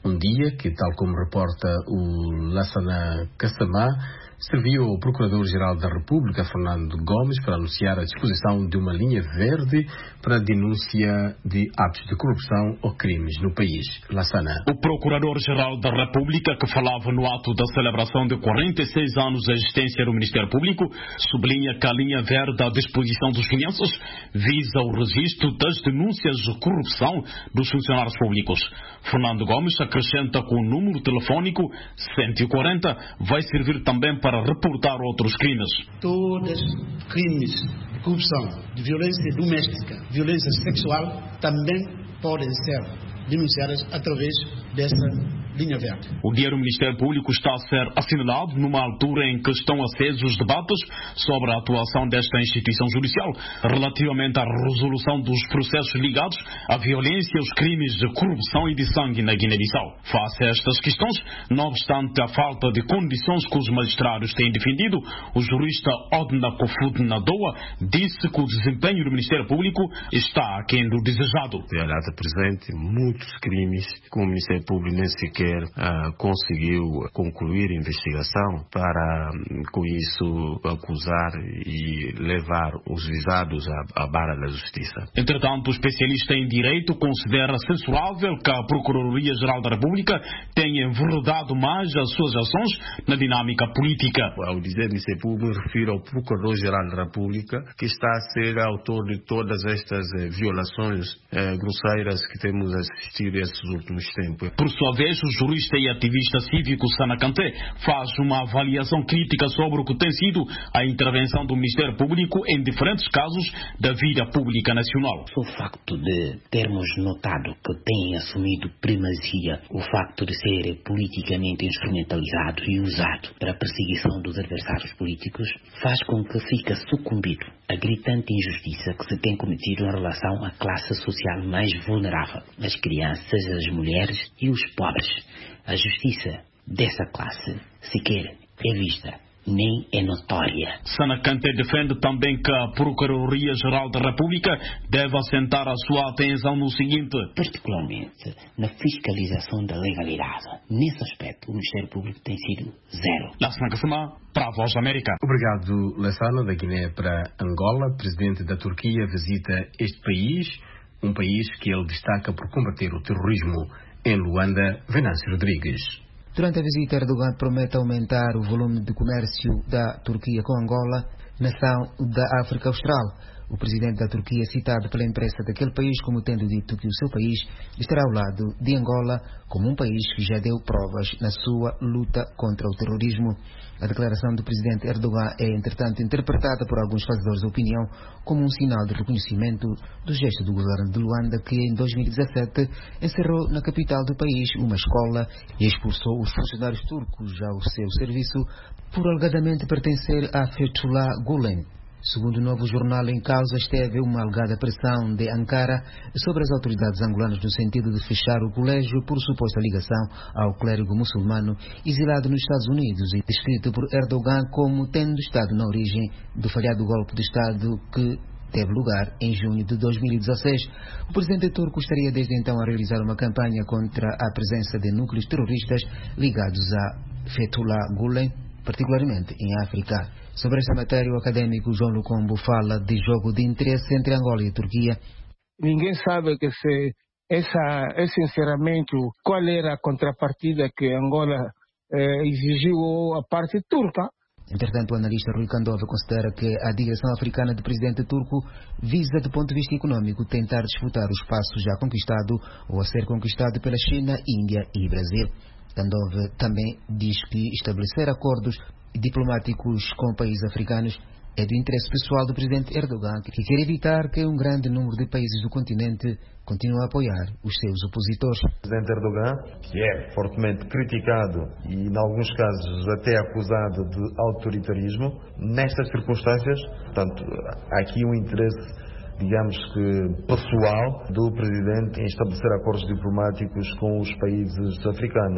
Um dia que, tal como reporta o Lassana Kassamá, serviu ao Procurador-Geral da República, Fernando Gomes, para anunciar a disposição de uma linha verde para a denúncia de atos de corrupção ou crimes no país. Lassana. O Procurador-Geral da República, que falava no ato da celebração de quarenta e seis anos da existência do Ministério Público, sublinha que a linha verde à disposição dos finanças visa o registro das denúncias de corrupção dos funcionários públicos. Fernando Gomes acrescenta que o número telefónico cento e quarenta vai servir também para reportar outros crimes. Todos crimes de corrupção, de violência doméstica, violência sexual, também podem ser denunciadas através dessa linha verde. O dia do Ministério Público está a ser assinalado numa altura em que estão acesos os debates sobre a atuação desta instituição judicial relativamente à resolução dos processos ligados à violência e aos crimes de corrupção e de sangue na Guiné-Bissau. Face a estas questões, não obstante a falta de condições que os magistrados têm defendido, o jurista Odna Kofut Nadoa disse que o desempenho do Ministério Público está aquém do desejado. A data presente, muitos crimes que o Ministério Público nem sequer Uh, conseguiu concluir a investigação para, com isso, acusar e levar os visados à, à barra da justiça. Entretanto, o especialista em direito considera censurável que a Procuradoria-Geral da República tenha enverdado mais as suas ações na dinâmica política. Ao dizer Ministério Público, me refiro ao Procurador-Geral da República, que está a ser autor de todas estas eh, violações eh, grosseiras que temos assistido esses últimos tempos. Por sua vez, o jurista e ativista cívico Sana Kanté faz uma avaliação crítica sobre o que tem sido a intervenção do Ministério Público em diferentes casos da vida pública nacional. O facto de termos notado que tem assumido primazia o facto de ser politicamente instrumentalizado e usado para a perseguição dos adversários políticos faz com que fique sucumbido a gritante injustiça que se tem cometido em relação à classe social mais vulnerável, as crianças, as mulheres e os pobres. A justiça dessa classe sequer é vista, nem é notória. Sana Kanté defende também que a Procuradoria-Geral da República deve assentar a sua atenção no seguinte: particularmente na fiscalização da legalidade. Nesse aspecto, o Ministério Público tem sido zero. Lassana Kassamá, para a Voz da América. Obrigado, Lassana. Da Guiné para Angola, presidente da Turquia visita este país, um país que ele destaca por combater o terrorismo. Em Luanda, Venâncio Rodrigues. Durante a visita, Erdogan promete aumentar o volume de comércio da Turquia com Angola, nação da África Austral. O presidente da Turquia, citado pela imprensa daquele país como tendo dito que o seu país estará ao lado de Angola como um país que já deu provas na sua luta contra o terrorismo. A declaração do presidente Erdogan é, entretanto, interpretada por alguns fazedores de opinião como um sinal de reconhecimento do gesto do governo de Luanda, que em dois mil e dezassete encerrou na capital do país uma escola e expulsou os funcionários turcos ao seu serviço por alegadamente pertencer a Fethullah Gulen. Segundo o novo jornal em causa, esteve uma alegada pressão de Ankara sobre as autoridades angolanas no sentido de fechar o colégio por suposta ligação ao clérigo muçulmano exilado nos Estados Unidos e descrito por Erdogan como tendo estado na origem do falhado golpe de Estado que teve lugar em junho de dois mil e dezasseis. O presidente turco estaria desde então a realizar uma campanha contra a presença de núcleos terroristas ligados a Fethullah Gulen, particularmente em África. Sobre esta matéria, o académico João Lucombo fala de jogo de interesse entre Angola e a Turquia. Ninguém sabe que se essa, esse encerramento, qual era a contrapartida que Angola eh, exigiu a parte turca. Entretanto, o analista Rui Candova considera que a direção africana do presidente turco visa, do ponto de vista econômico, tentar disputar o espaço já conquistado ou a ser conquistado pela China, Índia e Brasil. Candova também diz que estabelecer acordos diplomáticos com países africanos é do interesse pessoal do presidente Erdogan, que quer evitar que um grande número de países do continente continue a apoiar os seus opositores. O presidente Erdogan, que é fortemente criticado e, em alguns casos, até acusado de autoritarismo, nestas circunstâncias, portanto, há aqui um interesse, digamos que pessoal, do presidente em estabelecer acordos diplomáticos com os países africanos.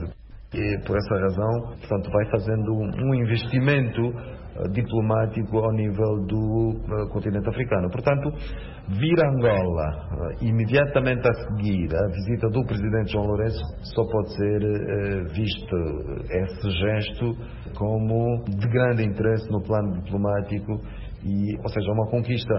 E por essa razão, portanto, vai fazendo um investimento uh, diplomático ao nível do uh, continente africano. Portanto, vir a Angola uh, imediatamente a seguir a visita do presidente João Lourenço só pode ser uh, visto esse gesto como de grande interesse no plano diplomático, e, ou seja, uma conquista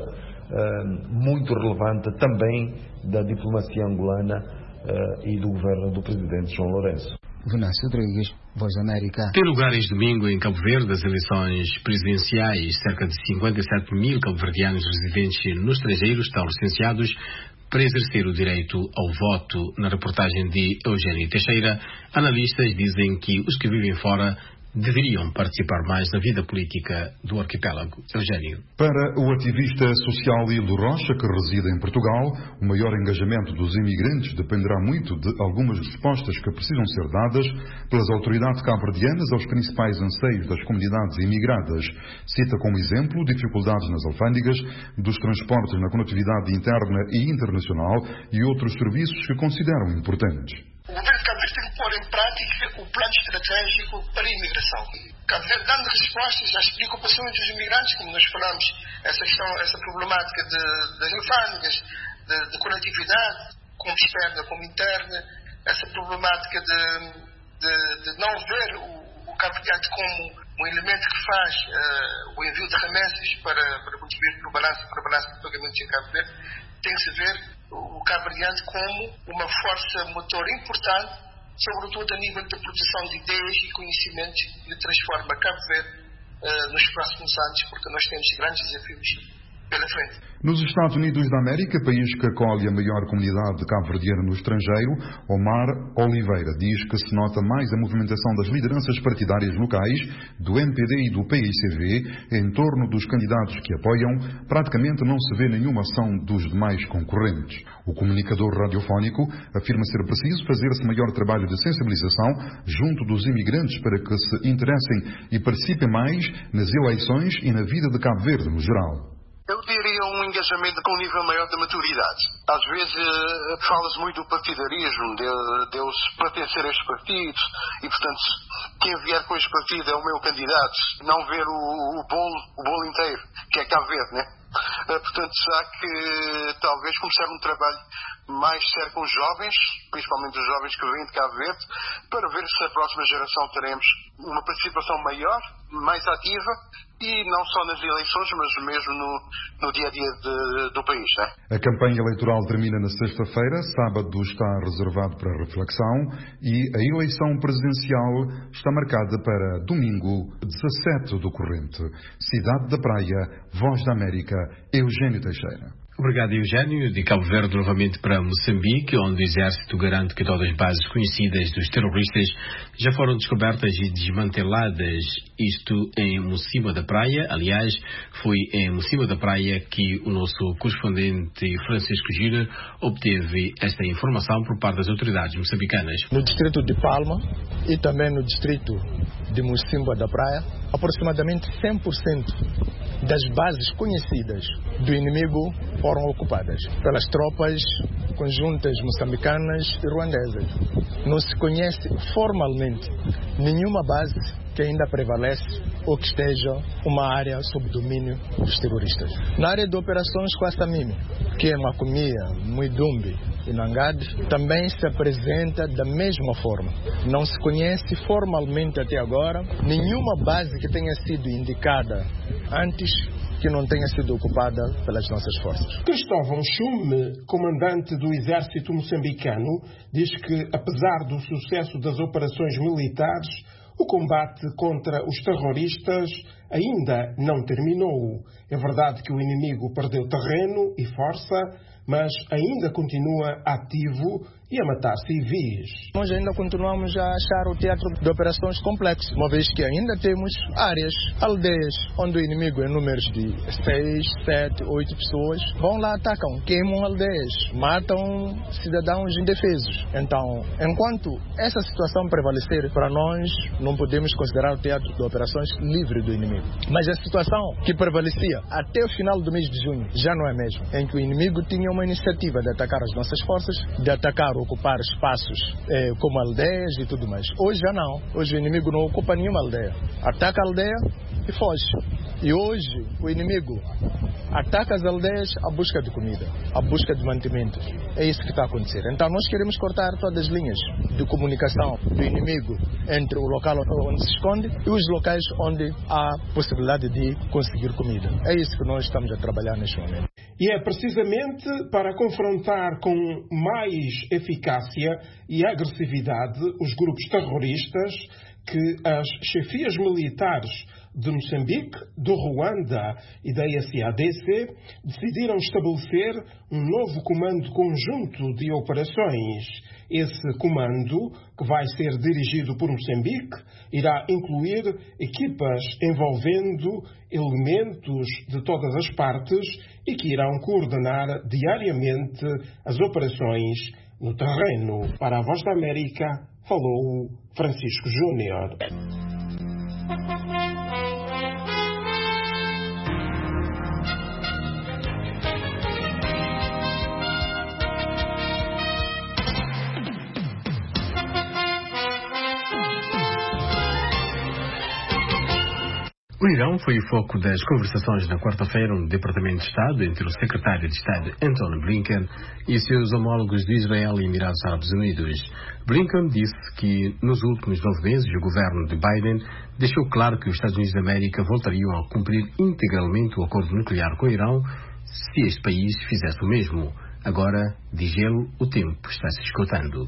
uh, muito relevante também da diplomacia angolana uh, e do governo do presidente João Lourenço. Venâncio Rodrigues, Voz da América. Tem lugar este domingo em Cabo Verde as eleições presidenciais. Cerca de cinquenta e sete mil cabo-verdianos residentes no estrangeiro estão licenciados para exercer o direito ao voto. Na reportagem de Eugênio Teixeira, analistas dizem que os que vivem fora deveriam participar mais da vida política do arquipélago. Eugênio. Para o ativista social Hildo Rocha, que reside em Portugal, o maior engajamento dos imigrantes dependerá muito de algumas respostas que precisam ser dadas pelas autoridades cabo-verdianas aos principais anseios das comunidades imigradas. Cita como exemplo dificuldades nas alfândegas, dos transportes na conectividade interna e internacional e outros serviços que consideram importantes. O governo de Cabo Verde tem que pôr em prática o plano estratégico para a imigração. Cabo Verde dando respostas às preocupações dos imigrantes, como nós falamos, essa questão, essa problemática de, das alfândegas, de, de conectividade, como externa, como interna, essa problemática de, de, de não ver o, o Cabo Verde como um elemento que faz uh, o envio de remessas para, para contribuir para o balanço, para o balanço de pagamentos em Cabo Verde. Tem que se ver o cabo-verdiano como uma força motor importante, sobretudo a nível de produção de ideias e conhecimentos que transforma Cabo Verde uh, nos próximos anos, porque nós temos grandes desafios pela frente. Nos Estados Unidos da América, país que acolhe a maior comunidade cabo-verdiana no estrangeiro, Omar Oliveira diz que se nota mais a movimentação das lideranças partidárias locais, do M P D e do P I C V, em torno dos candidatos que apoiam. Praticamente não se vê nenhuma ação dos demais concorrentes. O comunicador radiofónico afirma ser preciso fazer-se maior trabalho de sensibilização junto dos imigrantes para que se interessem e participem mais nas eleições e na vida de Cabo Verde no geral. Eu diria um engajamento com um nível maior de maturidade. Às vezes uh, fala-se muito do partidarismo, de, de eu pertencer a estes partidos e, portanto, quem vier com este partido é o meu candidato. Não ver o, o, bolo, o bolo inteiro, que é Cabo Verde, né? Uh, portanto, há que talvez começar um trabalho mais sério com os jovens, principalmente os jovens que vêm de Cabo Verde, para ver se a próxima geração teremos uma participação maior, mais ativa, e não só nas eleições, mas mesmo no, no dia-a-dia de, do país. Né? A campanha eleitoral termina na sexta-feira, sábado está reservado para reflexão e a eleição presidencial está marcada para domingo dezassete do corrente. Cidade da Praia, Voz da América, Eugênio Teixeira. Obrigado, Eugênio. De Cabo Verde novamente para Moçambique, onde o Exército garante que todas as bases conhecidas dos terroristas já foram descobertas e desmanteladas. Isto em Mocima da Praia. Aliás, foi em Mocima da Praia que o nosso correspondente Francisco Júnior obteve esta informação por parte das autoridades moçambicanas. No distrito de Palma e também no distrito de Mocima da Praia, aproximadamente cem por cento das bases conhecidas do inimigo foram ocupadas pelas tropas conjuntas moçambicanas e ruandesas. Não se conhece formalmente nenhuma base que ainda prevalece ou que esteja uma área sob domínio dos terroristas. Na área de operações Kwassamimi, que é Macomia, Muidumbi e Nangade, também se apresenta da mesma forma. Não se conhece formalmente até agora nenhuma base que tenha sido indicada antes que não tenha sido ocupada pelas nossas forças. Cristóvão Chume, comandante do exército moçambicano, diz que, apesar do sucesso das operações militares, o combate contra os terroristas ainda não terminou. É verdade que o inimigo perdeu terreno e força, mas ainda continua ativo e a matar civis. Nós ainda continuamos a achar o teatro de operações complexo, uma vez que ainda temos áreas, aldeias, onde o inimigo em números de seis, sete, oito pessoas vão lá, atacam, queimam aldeias, matam cidadãos indefesos. Então, enquanto essa situação prevalecer, para nós não podemos considerar o teatro de operações livre do inimigo. Mas a situação que prevalecia até o final do mês de junho já não é mesmo, em que o inimigo tinha uma uma iniciativa de atacar as nossas forças, de atacar, ocupar espaços eh, como aldeias e tudo mais. Hoje já não. Hoje o inimigo não ocupa nenhuma aldeia. Ataca a aldeia e foge. E hoje o inimigo ataca as aldeias à busca de comida, à busca de mantimentos. É isso que está a acontecer. Então nós queremos cortar todas as linhas de comunicação do inimigo entre o local onde se esconde e os locais onde há possibilidade de conseguir comida. É isso que nós estamos a trabalhar neste momento. E é precisamente para confrontar com mais eficácia e agressividade os grupos terroristas que as chefias militares de Moçambique, do Ruanda e da S A D C decidiram estabelecer um novo comando conjunto de operações. Esse comando, que vai ser dirigido por Moçambique, irá incluir equipas envolvendo elementos de todas as partes e que irão coordenar diariamente as operações no terreno. Para a Voz da América, falou Francisco Júnior. O Irão foi o foco das conversações na quarta-feira no Departamento de Estado entre o secretário de Estado Antony Blinken e seus homólogos de Israel e Emirados Árabes Unidos. Blinken disse que nos últimos nove meses o governo de Biden deixou claro que os Estados Unidos da América voltariam a cumprir integralmente o acordo nuclear com o Irão se este país fizesse o mesmo. Agora, diz ele, o tempo está se esgotando.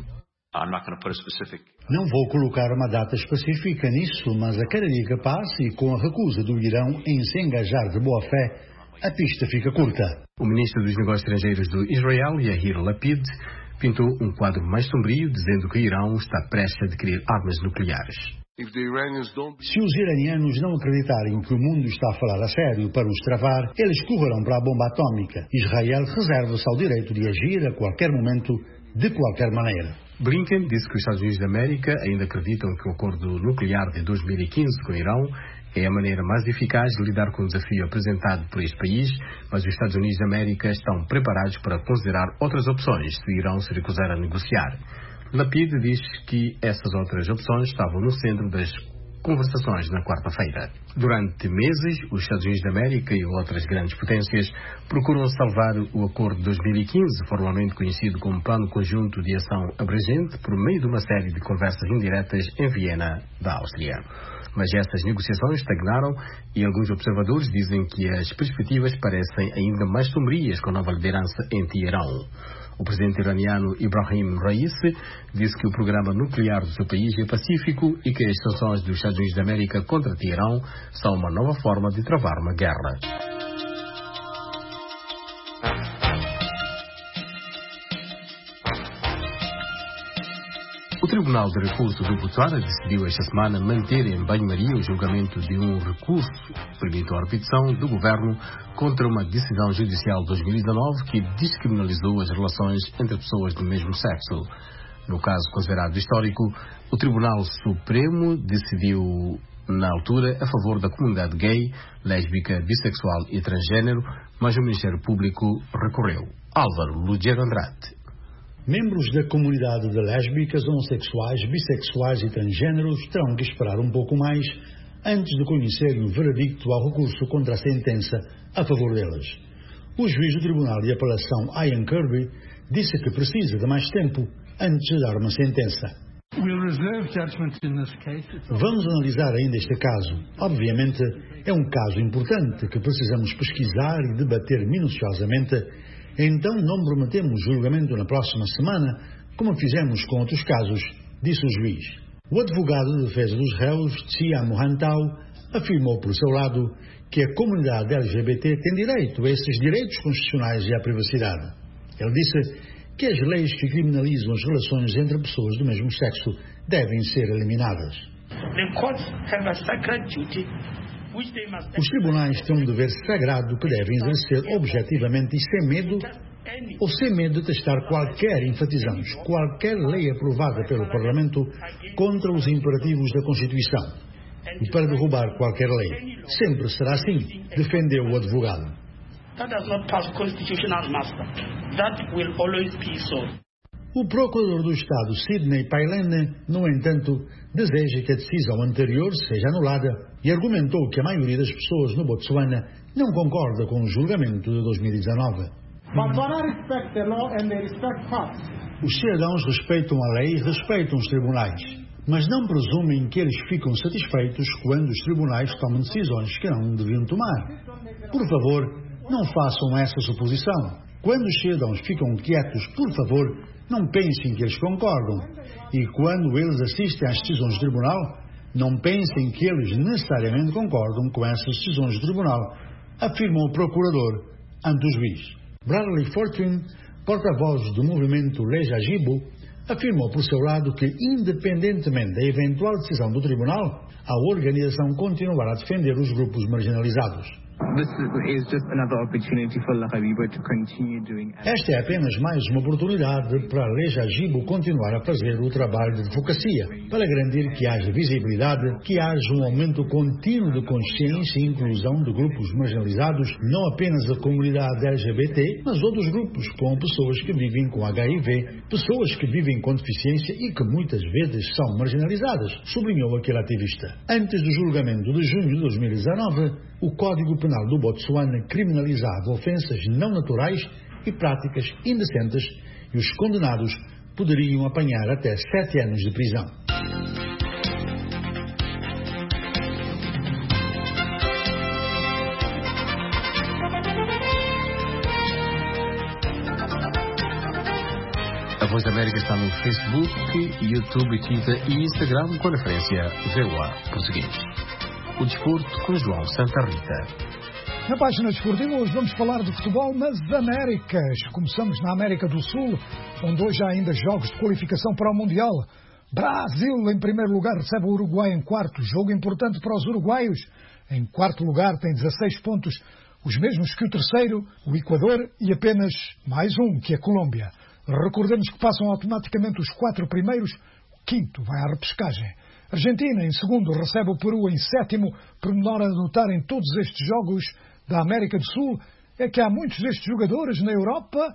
Não vou colocar uma data específica nisso, mas a cada dia que passa e com a recusa do Irão em se engajar de boa fé, a pista fica curta. O ministro dos Negócios Estrangeiros do Israel, Yair Lapid, pintou um quadro mais sombrio, dizendo que o Irão está prestes a adquirir armas nucleares. Se os iranianos não acreditarem que o mundo está a falar a sério para os travar, eles correrão para a bomba atômica. Israel reserva-se ao direito de agir a qualquer momento, de qualquer maneira. Blinken disse que os Estados Unidos da América ainda acreditam que o acordo nuclear de dois mil e quinze com o Irão é a maneira mais eficaz de lidar com o desafio apresentado por este país, mas os Estados Unidos da América estão preparados para considerar outras opções se o Irão se recusar a negociar. Lapid diz que essas outras opções estavam no centro das conversações na quarta-feira. Durante meses, os Estados Unidos da América e outras grandes potências procuram salvar o Acordo de dois mil e quinze, formalmente conhecido como Plano Conjunto de Ação Abrangente, por meio de uma série de conversas indiretas em Viena, da Áustria. Mas essas negociações estagnaram e alguns observadores dizem que as perspectivas parecem ainda mais sombrias com a nova liderança em Teherão. O presidente iraniano Ibrahim Raisi disse que o programa nuclear do seu país é pacífico e que as sanções dos Estados Unidos da América contra Teherão são uma nova forma de travar uma guerra. O Tribunal de Recurso do Botswana decidiu esta semana manter em banho-maria o julgamento de um recurso que permitiu a repetição do governo contra uma decisão judicial de dois mil e dezanove que descriminalizou as relações entre pessoas do mesmo sexo. No caso considerado histórico, o Tribunal Supremo decidiu, na altura, a favor da comunidade gay, lésbica, bissexual e transgênero, mas o Ministério Público recorreu. Álvaro Lugero Andrade. Membros da comunidade de lésbicas, homossexuais, bissexuais e transgêneros terão que esperar um pouco mais antes de conhecerem o veredicto ao recurso contra a sentença a favor deles. O juiz do Tribunal de Apelação, Ian Kirby, disse que precisa de mais tempo antes de dar uma sentença. Vamos analisar ainda este caso. Obviamente, é um caso importante que precisamos pesquisar e debater minuciosamente. Então não prometemos julgamento na próxima semana, como fizemos com outros casos, disse o juiz. O advogado de defesa dos réus, Tsia Mohantau, afirmou por seu lado que a comunidade L G B T tem direito a esses direitos constitucionais e à privacidade. Ele disse que as leis que criminalizam as relações entre pessoas do mesmo sexo devem ser eliminadas. Os tribunais têm um dever sagrado que devem exercer objetivamente e sem medo, ou sem medo de testar qualquer, enfatizamos, qualquer lei aprovada pelo Parlamento contra os imperativos da Constituição. E para derrubar qualquer lei. Sempre será assim, defendeu o advogado. That does not pass constitutional muster. That will always be so. O procurador do Estado, Sidney Pailene, no entanto, deseja que a decisão anterior seja anulada e argumentou que a maioria das pessoas no Botsuana não concorda com o julgamento de dois mil e dezanove. Os cidadãos respeitam a lei e respeitam os tribunais, mas não presumem que eles ficam satisfeitos quando os tribunais tomam decisões que não deviam tomar. Por favor, não façam essa suposição. Quando os cidadãos ficam quietos, por favor, não pensem que eles concordam. E quando eles assistem às decisões do tribunal, não pensem que eles necessariamente concordam com essas decisões do tribunal, afirmou o procurador ante o juiz. Bradley Fortune, porta-voz do movimento Leja Jibo, afirmou por seu lado que, independentemente da eventual decisão do tribunal, a organização continuará a defender os grupos marginalizados. Esta é apenas mais uma oportunidade para a Leja Jibo continuar a fazer o trabalho de advocacia, para garantir que haja visibilidade, que haja um aumento contínuo de consciência e inclusão de grupos marginalizados, não apenas da comunidade L G B T, mas outros grupos, como pessoas que vivem com H I V, pessoas que vivem com deficiência e que muitas vezes são marginalizadas, sublinhou aquele ativista. Antes do julgamento de junho de dois mil e dezanove, o Código Penal do Botsuana criminalizava ofensas não naturais e práticas indecentes e os condenados poderiam apanhar até sete anos de prisão. A Voz da América está no Facebook, YouTube, Twitter e Instagram com a referência V O A português. O desporto com João Santa Rita. Na página desportiva hoje vamos falar de futebol nas Américas. Começamos na América do Sul, onde hoje há ainda jogos de qualificação para o Mundial. Brasil, em primeiro lugar, recebe o Uruguai em quarto. Jogo importante para os uruguaios. Em quarto lugar tem dezasseis pontos, os mesmos que o terceiro, o Equador, e apenas mais um, que é a Colômbia. Recordemos que passam automaticamente os quatro primeiros, o quinto vai à repescagem. Argentina, em segundo, recebe o Peru em sétimo. Pormenor a notar em todos estes jogos da América do Sul é que há muitos destes jogadores na Europa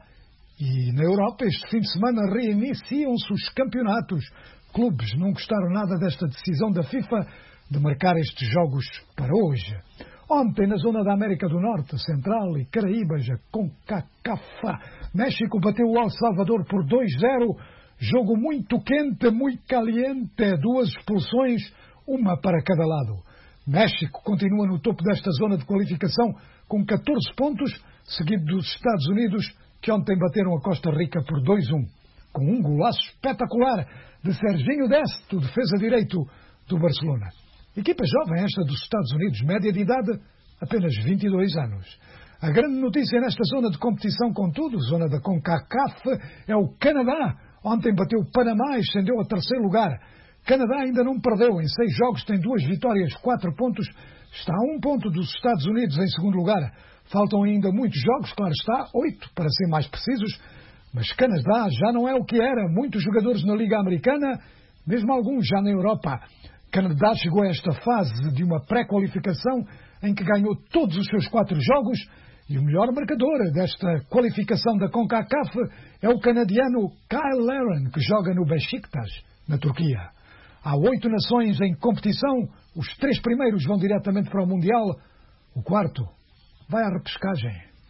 e na Europa este fim de semana reiniciam-se os campeonatos. Clubes não gostaram nada desta decisão da FIFA de marcar estes jogos para hoje. Ontem, na zona da América do Norte, Central e Caraíbas, a CONCACAF, México bateu o El Salvador por dois a zero. Jogo muito quente, muito caliente, duas expulsões, uma para cada lado. México continua no topo desta zona de qualificação com catorze pontos, seguido dos Estados Unidos, que ontem bateram a Costa Rica por dois a um, com um golaço espetacular de Serginho Dest, defesa direito do Barcelona. Equipa jovem esta dos Estados Unidos, média de idade apenas vinte e dois anos. A grande notícia nesta zona de competição, contudo, zona da CONCACAF, é o Canadá. Ontem bateu o Panamá e ascendeu a terceiro lugar. Canadá ainda não perdeu. Em seis jogos tem duas vitórias, quatro pontos. Está a um ponto dos Estados Unidos em segundo lugar. Faltam ainda muitos jogos, claro está, oito para ser mais precisos. Mas Canadá já não é o que era. Muitos jogadores na Liga Americana, mesmo alguns já na Europa. Canadá chegou a esta fase de uma pré-qualificação em que ganhou todos os seus quatro jogos. E o melhor marcador desta qualificação da CONCACAF é o canadiano Kyle Larin, que joga no Beşiktaş, na Turquia. Há oito nações em competição, os três primeiros vão diretamente para o Mundial, o quarto vai à repescagem.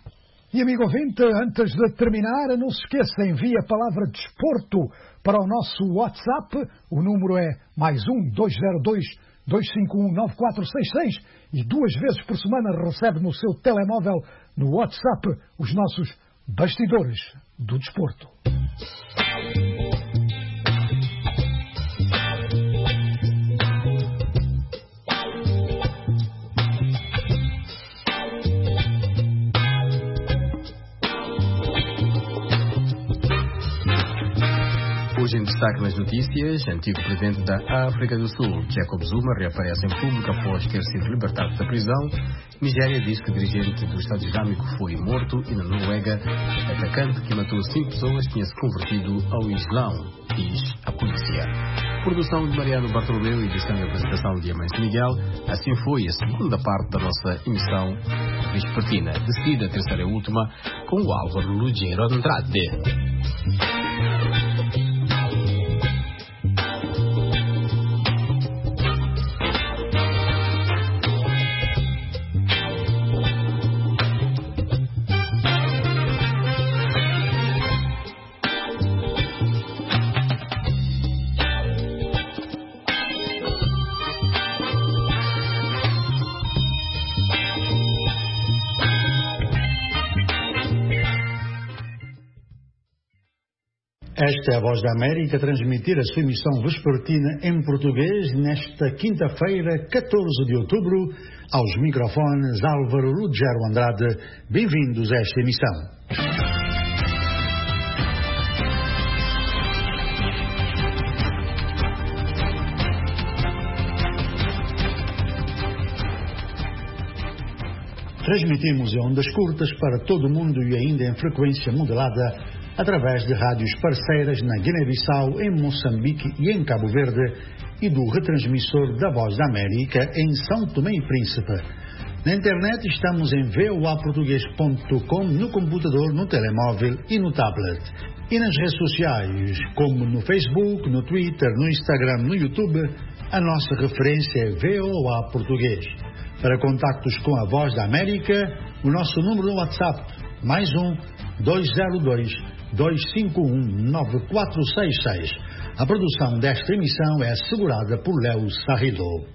E amigo ouvinte, antes de terminar, não se esqueça, envie a palavra desporto para o nosso WhatsApp, o número é mais um, dois zero dois, dois cinco um, nove quatro seis seis e duas vezes por semana recebe no seu telemóvel, no WhatsApp, os nossos bastidores do desporto. Hoje em destaque destaque nas notícias: antigo presidente da África do Sul, Jacob Zuma, reaparece em público após ter sido libertado da prisão. Nigéria diz que o dirigente do Estado Islâmico foi morto. E na Noruega, atacante que matou cinco pessoas tinha se convertido ao Islão, diz a polícia. Produção de Mariano Bartolomeu, edição e apresentação de Amâncio Miguel. Assim foi a segunda parte da nossa emissão vespertina. De seguida, a terceira e última, com o Álvaro Lugero Andrade. Esta é a Voz da América a transmitir a sua emissão vespertina em português nesta quinta-feira, catorze de outubro, aos microfones Álvaro Lugero Andrade. Bem-vindos a esta emissão. Transmitimos em ondas curtas para todo o mundo e ainda em frequência modulada através de rádios parceiras na Guiné-Bissau, em Moçambique e em Cabo Verde e do retransmissor da Voz da América em São Tomé e Príncipe. Na internet estamos em v o a português ponto com, no computador, no telemóvel e no tablet. E nas redes sociais, como no Facebook, no Twitter, no Instagram, no YouTube, a nossa referência é V O A Português. Para contactos com a Voz da América, o nosso número no WhatsApp, mais um, dois zero dois, dois cinco um, nove quatro seis seis. A produção desta emissão é assegurada por Léo Sarrido.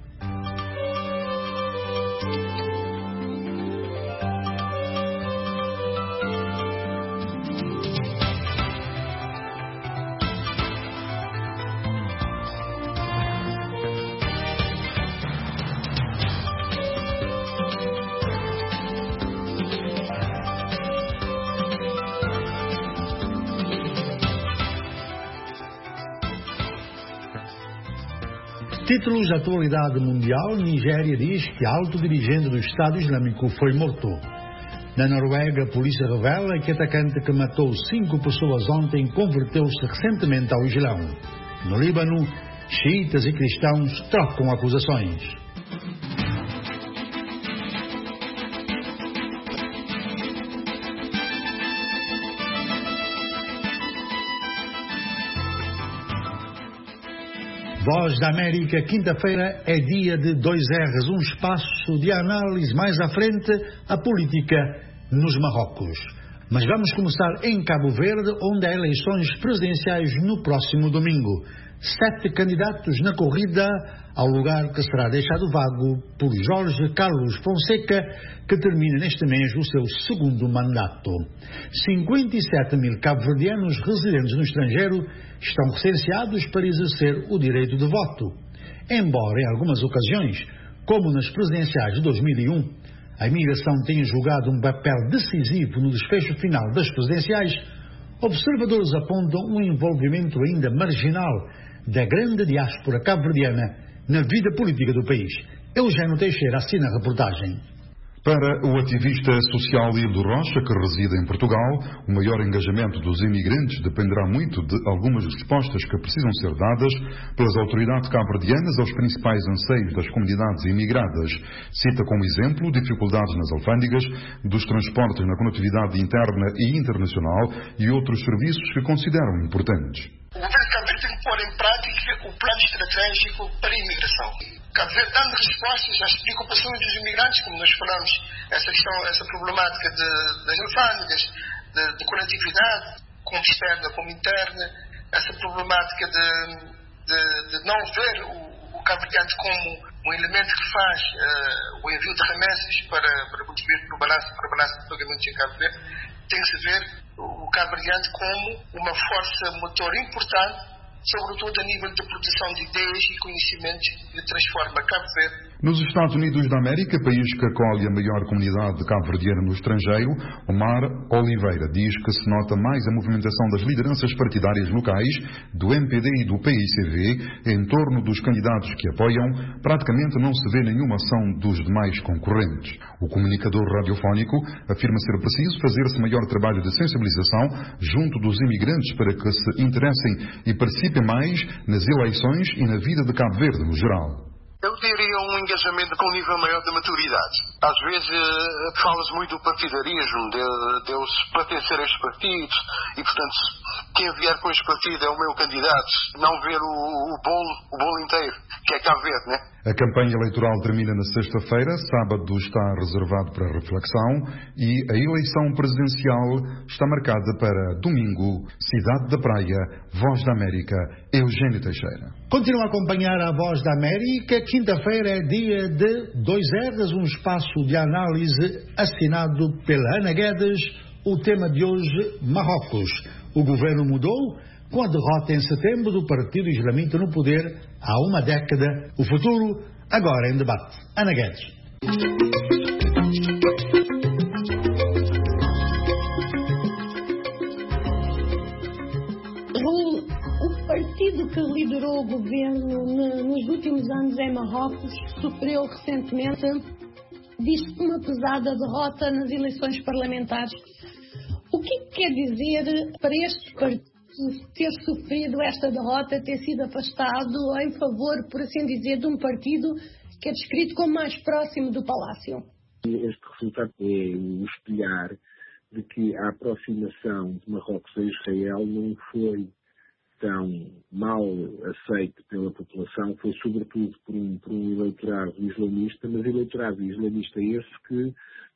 Títulos da atualidade mundial: Nigéria diz que alto dirigente do Estado Islâmico foi morto. Na Noruega, a polícia revela que atacante que matou cinco pessoas ontem converteu-se recentemente ao Islão. No Líbano, xiitas e cristãos trocam acusações. Voz da América, quinta-feira é dia de dois R's, um espaço de análise mais à frente, a política nos Marrocos. Mas vamos começar em Cabo Verde, onde há eleições presidenciais no próximo domingo. Sete candidatos na corrida ao lugar que será deixado vago por Jorge Carlos Fonseca, que termina neste mês o seu segundo mandato. cinquenta e sete mil cabo-verdianos residentes no estrangeiro estão recenseados para exercer o direito de voto. Embora, em algumas ocasiões, como nas presidenciais de dois mil e um, a imigração tenha jogado um papel decisivo no desfecho final das presidenciais, observadores apontam um envolvimento ainda marginal da grande diáspora cabo-verdiana na vida política do país. Eugênio Teixeira assina a reportagem. Para o ativista social Hildo Rocha, que reside em Portugal, o maior engajamento dos imigrantes dependerá muito de algumas respostas que precisam ser dadas pelas autoridades cabo-verdianas aos principais anseios das comunidades imigradas. Cita como exemplo dificuldades nas alfândegas, dos transportes na conectividade interna e internacional e outros serviços que consideram importantes. O governo cabo-verdiano tem que pôr em prática o plano estratégico para a imigração. Cabo Verde dando respostas às preocupações dos imigrantes, como nós falamos, essa questão, essa problemática de, das alfândegas, de, de conectividade, como externa como interna, essa problemática de, de, de não ver o, o cabo-verdiano como um elemento que faz uh, o envio de remessas para, para contribuir para o balanço, para o balanço de pagamentos em Cabo Verde. Tem que se ver o cabo-verdiano como uma força motor importante, sobretudo a nível de produção de ideias e conhecimentos que transforma Cabo Verde Nos Estados Unidos da América, país que acolhe a maior comunidade cabo-verdiana no estrangeiro, Omar Oliveira diz que se nota mais a movimentação das lideranças partidárias locais, do M P D e do P I C V, em torno dos candidatos que apoiam. Praticamente não se vê nenhuma ação dos demais concorrentes. O comunicador radiofónico afirma ser preciso fazer-se maior trabalho de sensibilização junto dos imigrantes para que se interessem e participem mais nas eleições e na vida de Cabo Verde no geral. Eu diria um engajamento com um nível maior de maturidade. Às vezes uh, fala-se muito do partidarismo, de, de eu pertencer a estes partidos e, portanto, quem vier com este partido é o meu candidato, não ver o, o, bolo, o bolo inteiro, que é Cabo Verde, né? A campanha eleitoral termina na sexta-feira, sábado está reservado para reflexão e a eleição presidencial está marcada para domingo. Cidade da Praia, Voz da América, Eugênio Teixeira. Continua a acompanhar a Voz da América. Quinta-feira é dia de Dois R's, um espaço de análise assinado pela Ana Guedes. O tema de hoje, Marrocos. O governo mudou com a derrota em setembro do Partido Islamita no poder há uma década. O futuro agora em debate. Ana Guedes. O partido que liderou o governo nos últimos anos em Marrocos sofreu recentemente, diz-se, uma pesada derrota nas eleições parlamentares. O que quer dizer para este partido ter sofrido esta derrota, ter sido afastado em favor, por assim dizer, de um partido que é descrito como mais próximo do Palácio? Este resultado é o espelhar de que a aproximação de Marrocos a Israel não foi tão mal aceito pela população, foi sobretudo por um, por um eleitorado islamista, mas eleitorado islamista esse que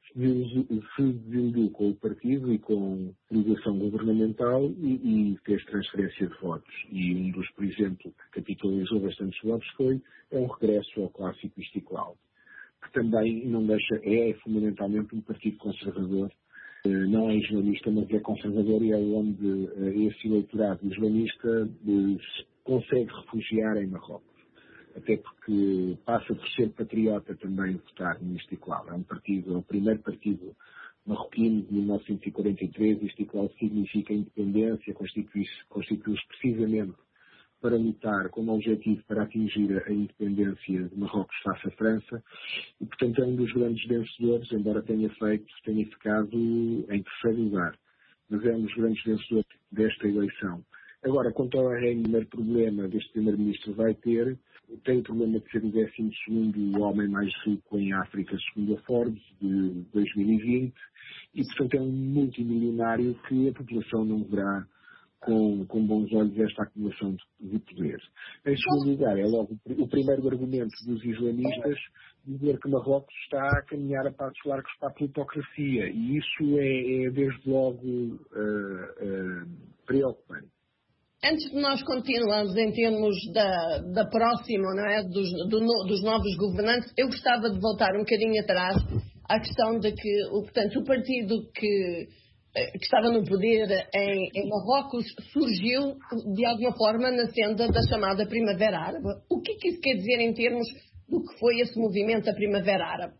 se desiludiu com o partido e com a ligação governamental e, e fez transferência de votos. E um dos, por exemplo, que capitalizou bastantes votos foi é um regresso ao clássico Istiqlal, que também não deixa, é fundamentalmente um partido conservador. Não é islamista, mas é conservador e é onde esse eleitorado islamista consegue refugiar em Marrocos. Até porque passa por ser patriota também votar no Istiqlal. É um partido, é o primeiro partido marroquino de mil novecentos e quarenta e três. Istiqlal significa independência, constitui-se, constitui-se precisamente para lutar como objetivo para atingir a independência de Marrocos face à França e, portanto, é um dos grandes vencedores, embora tenha feito, tenha ficado em terceiro lugar, mas é um dos grandes vencedores desta eleição. Agora, quanto ao primeiro problema deste primeiro-ministro vai ter, tem o problema de ser o décimo segundo homem mais rico em África, segundo a Forbes, de dois mil e vinte, e, portanto, é um multimilionário que a população não verá Com, com bons olhos esta acumulação de, de poder. Em segundo lugar, é logo o primeiro argumento dos islamistas dizer que Marrocos está a caminhar a passos largos para a plutocracia, e isso é, é desde logo uh, uh, preocupante. Antes de nós continuarmos em termos da, da próxima, não é, dos, do, dos novos governantes, eu gostava de voltar um bocadinho atrás à questão de que, o, portanto, o partido que que estava no poder em, em Marrocos, surgiu de alguma forma na senda da chamada Primavera Árabe. O que, que isso quer dizer em termos do que foi esse movimento da Primavera Árabe?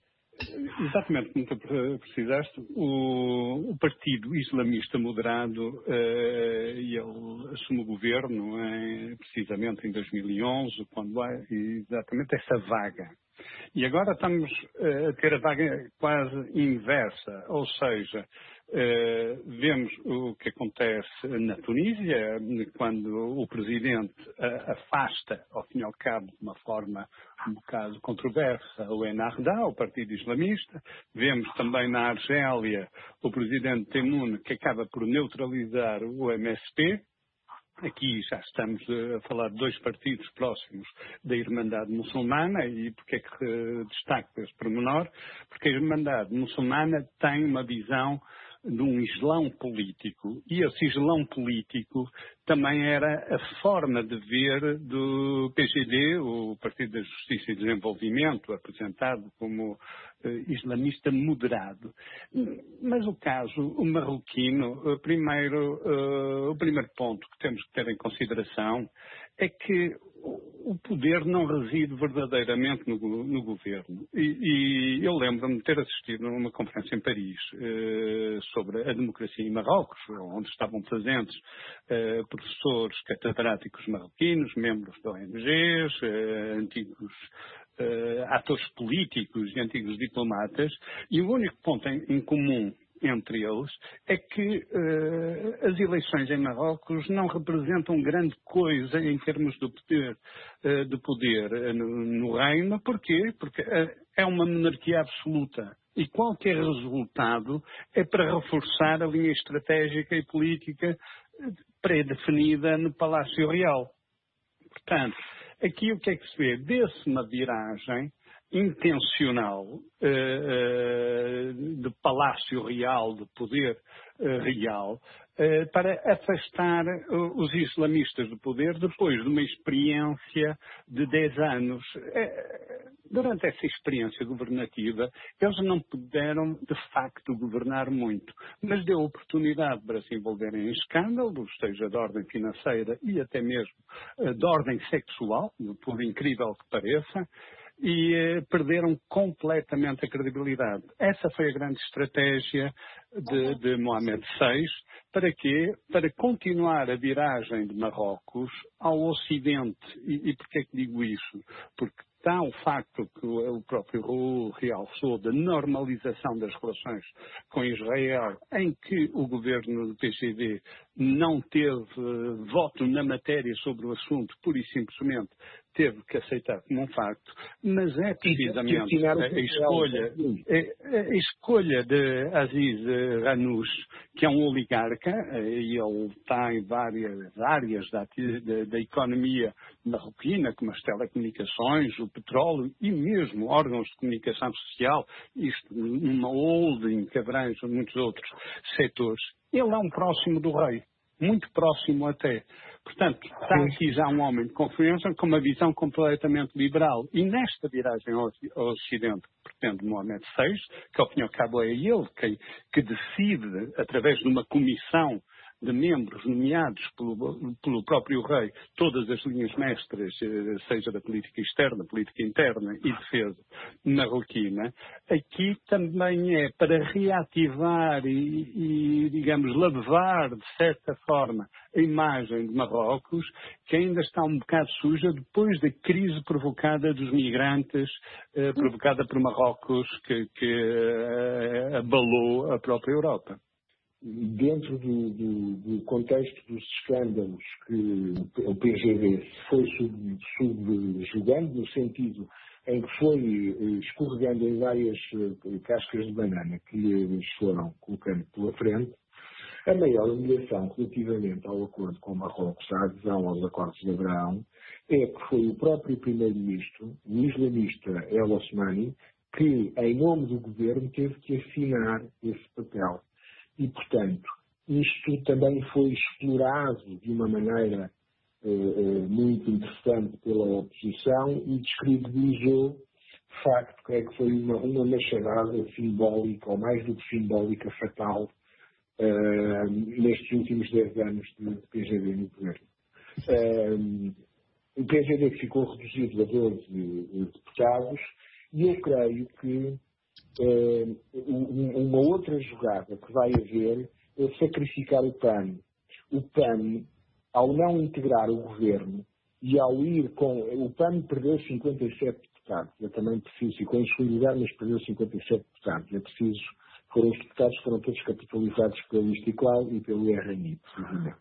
Exatamente como tu precisaste, o, o Partido Islamista Moderado, uh, ele assume o governo em, precisamente em dois mil e onze, quando há exatamente essa vaga. E agora estamos uh, a ter a vaga quase inversa, ou seja, uh, vemos o que acontece na Tunísia, quando o presidente uh, afasta, ao fim e ao cabo, de uma forma um bocado controversa, o Ennahda, o Partido Islamista. Vemos também na Argélia o presidente Tebboune, que acaba por neutralizar o M S P. Aqui já estamos a falar de dois partidos próximos da Irmandade Muçulmana. E porque é que destaco este pormenor? Porque a Irmandade Muçulmana tem uma visão de um islão político, e esse islão político também era a forma de ver do P G D, o Partido da Justiça e Desenvolvimento, apresentado como uh, islamista moderado. Mas o caso o marroquino, uh, primeiro, uh, o primeiro ponto que temos que ter em consideração é que o poder não reside verdadeiramente no, no governo. E, e eu lembro-me de ter assistido a uma conferência em Paris eh, sobre a democracia em Marrocos, onde estavam presentes eh, professores catedráticos marroquinos, membros de O N Gs, eh, antigos eh, atores políticos e antigos diplomatas, e o único ponto em, em comum entre eles, é que uh, as eleições em Marrocos não representam grande coisa em termos do poder, uh, de poder uh, no, no reino. Porquê? Porque uh, é uma monarquia absoluta e qualquer resultado é para reforçar a linha estratégica e política pré-definida no Palácio Real. Portanto, aqui o que é que se vê? Vê-se uma viragem intencional uh, uh, de palácio real, de poder uh, real, uh, para afastar uh, os islamistas do poder depois de uma experiência de dez anos. Uh, durante essa experiência governativa, eles não puderam, de facto, governar muito, mas deu oportunidade para se envolverem em escândalos, seja de ordem financeira e até mesmo uh, de ordem sexual, por incrível que pareça, e eh, perderam completamente a credibilidade. Essa foi a grande estratégia de, de Mohamed sexto. Para quê? Para continuar a viragem de Marrocos ao Ocidente. E, e porquê é que digo isso? Porque está o facto que o, o próprio Raul realçou da normalização das relações com Israel, em que o governo do P C D não teve uh, voto na matéria sobre o assunto, pura e simplesmente teve que aceitar como um facto, mas é precisamente a, a escolha, a, a escolha de Aziz Ranouch, que é um oligarca, e ele está em várias áreas da, da, da economia marroquina, como as telecomunicações, o petróleo e mesmo órgãos de comunicação social, isto numa holding que abrange muitos outros setores. Ele é um próximo do rei, muito próximo até. Portanto, está aqui já um homem de confiança com uma visão completamente liberal. E nesta viragem ao Ocidente que pretende Mohamed sexto, que ao fim e ao cabo é ele quem que decide, através de uma comissão de membros nomeados pelo, pelo próprio rei, todas as linhas mestras, seja da política externa, política interna e defesa marroquina, aqui também é para reativar e, e, digamos, lavar, de certa forma, a imagem de Marrocos, que ainda está um bocado suja depois da crise provocada dos migrantes, eh, provocada por Marrocos, que, que eh, abalou a própria Europa. Dentro do, do, do contexto dos escândalos que o P G D foi sub, subjugando, no sentido em que foi escorregando em várias cascas de banana que lhes foram colocando pela frente, a maior humilhação relativamente ao acordo com Marrocos, a adesão aos acordos de Abraão, é que foi o próprio primeiro-ministro, o islamista El Osmani, que, em nome do governo, teve que assinar esse papel. E, portanto, isto também foi explorado de uma maneira eh, eh, muito interessante pela oposição e descredibilizou, de facto, que é que foi uma, uma machadada simbólica, ou mais do que simbólica, fatal, eh, nestes últimos dez anos de, de P G D no governo. Eh, o P G D ficou reduzido a doze deputados e eu creio que Uh, uma outra jogada que vai haver é sacrificar o P A N. O P A N, ao não integrar o governo e ao ir com... O P A N perdeu cinquenta e sete deputados. Eu também preciso, ficou em segundo lugar, mas perdeu cinquenta e sete deputados. É preciso... Foram os deputados que foram todos capitalizados pelo Istiklal e pelo R N I, precisamente.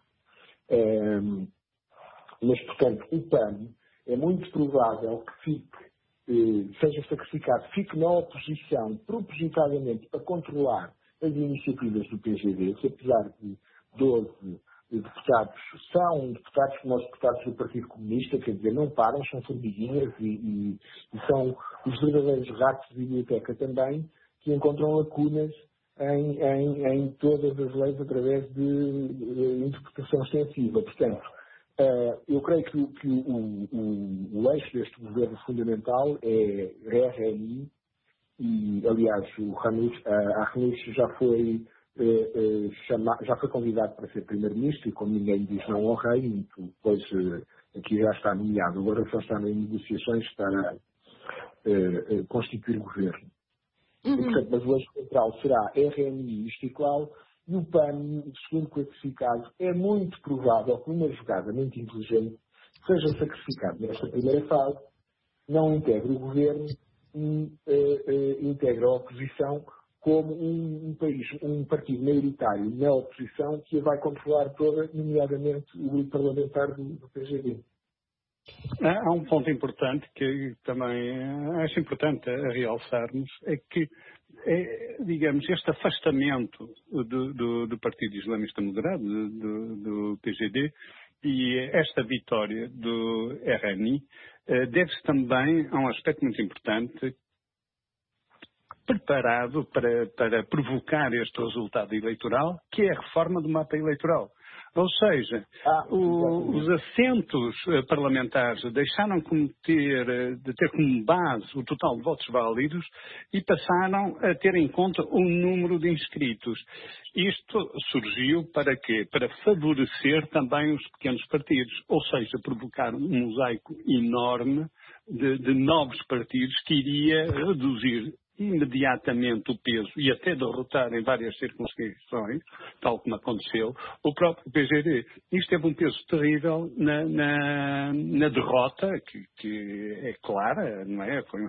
Um, mas, portanto, o P A N é muito provável que fique seja sacrificado, fique na oposição propositadamente para controlar as iniciativas do P G D, que apesar de doze deputados, são deputados como os deputados do Partido Comunista, quer dizer, não param, são formiguinhas e, e, e são os verdadeiros ratos de biblioteca também, que encontram lacunas em, em, em todas as leis através de, de interpretação extensiva. Portanto, Uh, eu creio que, que o, o, o eixo deste governo fundamental é R N I e, aliás, o Ranouch, uh, a Ranouch já foi, uh, uh, chama, já foi convidado para ser primeiro-ministro e, como ninguém diz não ao rei, muito, depois uh, aqui já está nomeado, agora só está em negociações para uh, uh, constituir governo. Uhum. E, portanto, mas o eixo central será R N I e Istiqlal, e o P A N, segundo classificado, é muito provável que uma jogada muito inteligente seja sacrificado nesta primeira fase, não integre o governo e uh, uh, integre a oposição como um, um país, um partido maioritário na oposição que a vai controlar toda, nomeadamente o grupo parlamentar do, do P G D. Há um ponto importante que também acho importante a realçarmos, é que, é, digamos, este afastamento do, do, do Partido Islamista Moderado, do, do P G D, e esta vitória do R N I deve-se também a um aspecto muito importante, preparado para, para provocar este resultado eleitoral, que é a reforma do mapa eleitoral. Ou seja, ah, o, os assentos parlamentares deixaram de ter, de ter como base o total de votos válidos e passaram a ter em conta o número de inscritos. Isto surgiu para quê? Para favorecer também os pequenos partidos, ou seja, provocar um mosaico enorme de, de novos partidos que iria reduzir imediatamente o peso e até derrotar em várias circunscrições, tal como aconteceu, o próprio P G D. Isto teve um peso terrível na, na, na derrota, que, que é clara, não é? Foi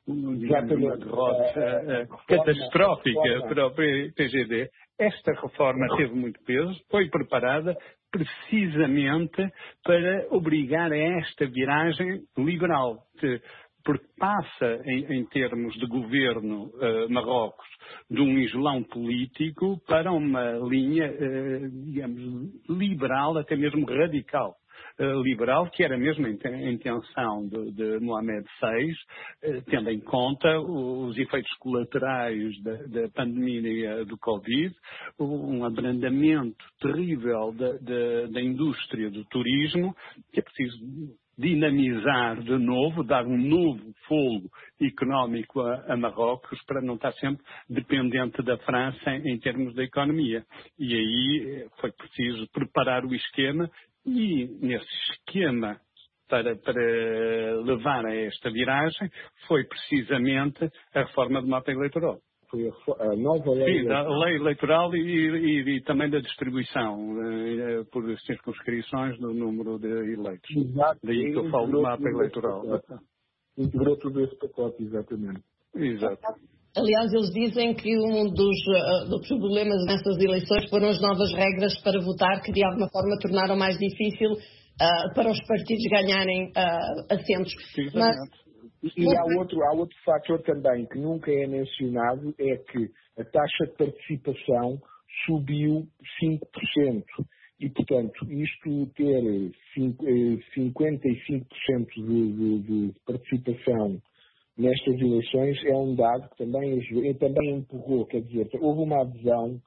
uma derrota uh, catastrófica para o P G D. Esta reforma teve muito peso, foi preparada precisamente para obrigar a esta viragem liberal, que, porque passa, em, em termos de governo, uh, Marrocos, de um islão político para uma linha, uh, digamos, liberal, até mesmo radical. Uh, liberal, que era mesmo a intenção de, de Mohamed seis, uh, tendo em conta os efeitos colaterais da, da pandemia do Covid, um abrandamento terrível da, da, da indústria do turismo, que é preciso dinamizar de novo, dar um novo fogo económico a, a Marrocos para não estar sempre dependente da França em, em termos da economia. E aí foi preciso preparar o esquema e nesse esquema para, para levar a esta viragem foi precisamente a reforma do mapa eleitoral. Foi a, a nova lei, Sim, a lei eleitoral e, e, e também da distribuição eh, por circunscrições do número de eleitos. Exato. Daí que eu falo do mapa eleitoral. Integrou tudo esse pacote, exatamente. Exato. Aliás, eles dizem que um dos, uh, dos problemas nessas eleições foram as novas regras para votar, que de alguma forma tornaram mais difícil uh, para os partidos ganharem uh, assentos. Mas, e há outro, há outro fator também que nunca é mencionado, é que a taxa de participação subiu cinco por cento. E, portanto, isto ter cinquenta e cinco por cento de, de, de participação nestas eleições é um dado que também, também empurrou, quer dizer, houve uma adesão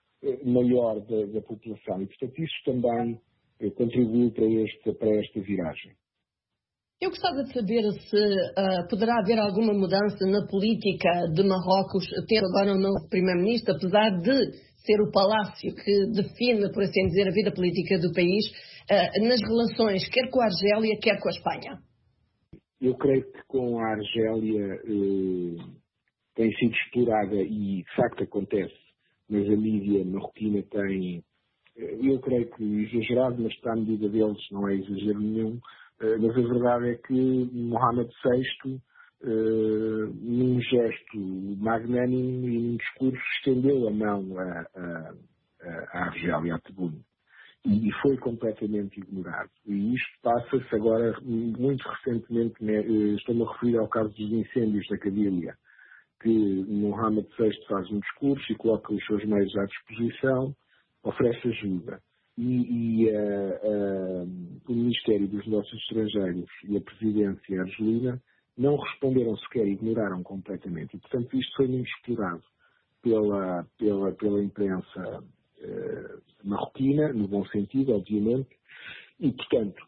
maior da, da população e, portanto, isso também contribuiu para, este, para esta viragem. Eu gostava de saber se uh, poderá haver alguma mudança na política de Marrocos, tendo agora um novo primeiro-ministro, apesar de ser o palácio que define, por assim dizer, a vida política do país, uh, nas relações quer com a Argélia, quer com a Espanha. Eu creio que com a Argélia eh, tem sido explorada e de facto acontece, mas a mídia marroquina tem, eh, eu creio que exagerado, mas está à medida deles, não é exagero nenhum, eh, mas a verdade é que Mohamed sexto, eh, num gesto magnânimo e num discurso, estendeu a mão a, a, a Argélia, a Tebune. E foi completamente ignorado. E isto passa-se agora, muito recentemente, estou-me a referir ao caso dos incêndios da Cadília, que Mohamed sexto faz um discurso e coloca os seus meios à disposição, oferece ajuda. E, e a, a, o Ministério dos Negócios Estrangeiros e a Presidência argelina não responderam sequer, ignoraram completamente. E, portanto, isto foi muito explorado pela, pela, pela imprensa Uh, marroquina, no bom sentido, obviamente, e, portanto,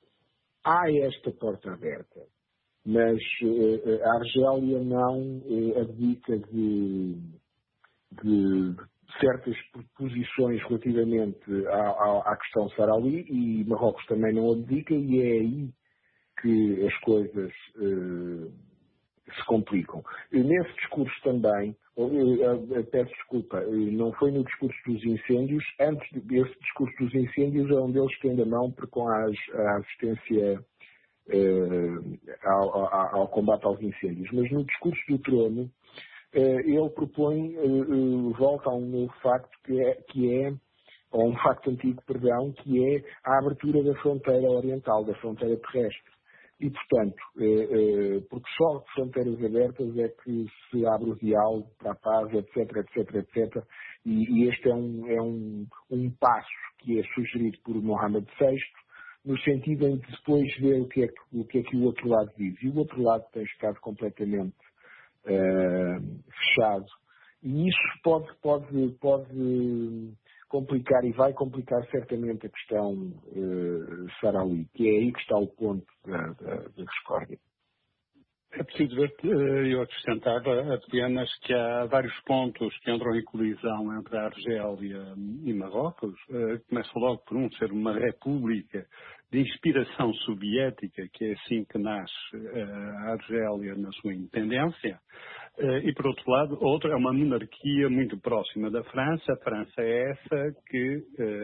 há esta porta aberta, mas uh, a Argélia não uh, abdica de, de, de certas posições relativamente à, à, à questão saharaui, e Marrocos também não abdica, e é aí que as coisas uh, se complicam. Nesse discurso também, eu, eu peço desculpa, não foi no discurso dos incêndios, antes desse discurso dos incêndios é um deles que ainda não, porque com a, a assistência uh, ao, ao, ao combate aos incêndios, mas no discurso do trono, uh, ele propõe, uh, uh, volta a um novo facto que é, que é ou um facto antigo, perdão, que é a abertura da fronteira oriental, da fronteira terrestre. E, portanto, eh, eh, porque só fronteiras abertas é que se abre o diálogo para a paz, etc, etc, etcétera. E, e este é, um, é um, um passo que é sugerido por Mohamed sexto, no sentido em de depois ver o que, é que, o que é que o outro lado diz. E o outro lado tem estado completamente eh, fechado. E isso pode, pode, pode complicar, e vai complicar certamente a questão uh, saharaui, que é aí que está o ponto da, da, da discórdia. É preciso ver, eu acrescentava apenas que há vários pontos que entram em colisão entre a Argélia e Marrocos. Começa logo por um ser uma república de inspiração soviética, que é assim que nasce a Argélia na sua independência. E, por outro lado, outra é uma monarquia muito próxima da França. A França é essa que,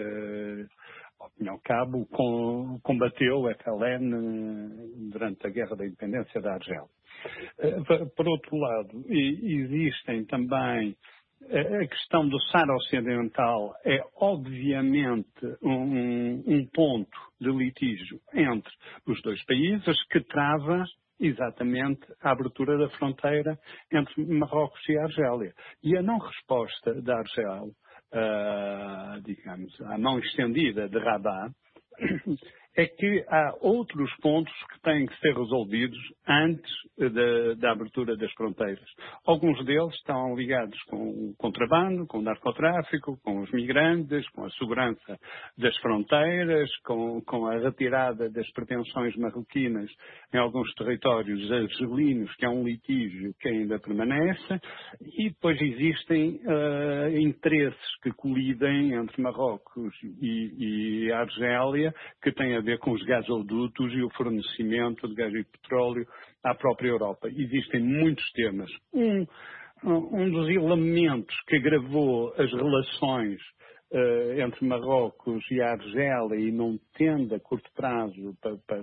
ao cabo, combateu a F L N durante a Guerra da Independência da Argélia. Por outro lado, existem também a questão do Saara Ocidental, é obviamente um, um ponto de litígio entre os dois países que trava exatamente a abertura da fronteira entre Marrocos e Argélia. E a não resposta da Argélia, uh, digamos, à mão estendida de Rabat, é que há outros pontos que têm que ser resolvidos antes da, da abertura das fronteiras. Alguns deles estão ligados com o contrabando, com o narcotráfico, com os migrantes, com a segurança das fronteiras, com, com a retirada das pretensões marroquinas em alguns territórios argelinos, que é um litígio que ainda permanece, e depois existem uh, interesses que colidem entre Marrocos e, e a Argélia, que têm a ver com os gasodutos e o fornecimento de gás e petróleo à própria Europa. Existem muitos temas. Um, um dos elementos que agravou as relações uh, entre Marrocos e a Argélia e não tende a curto prazo para, para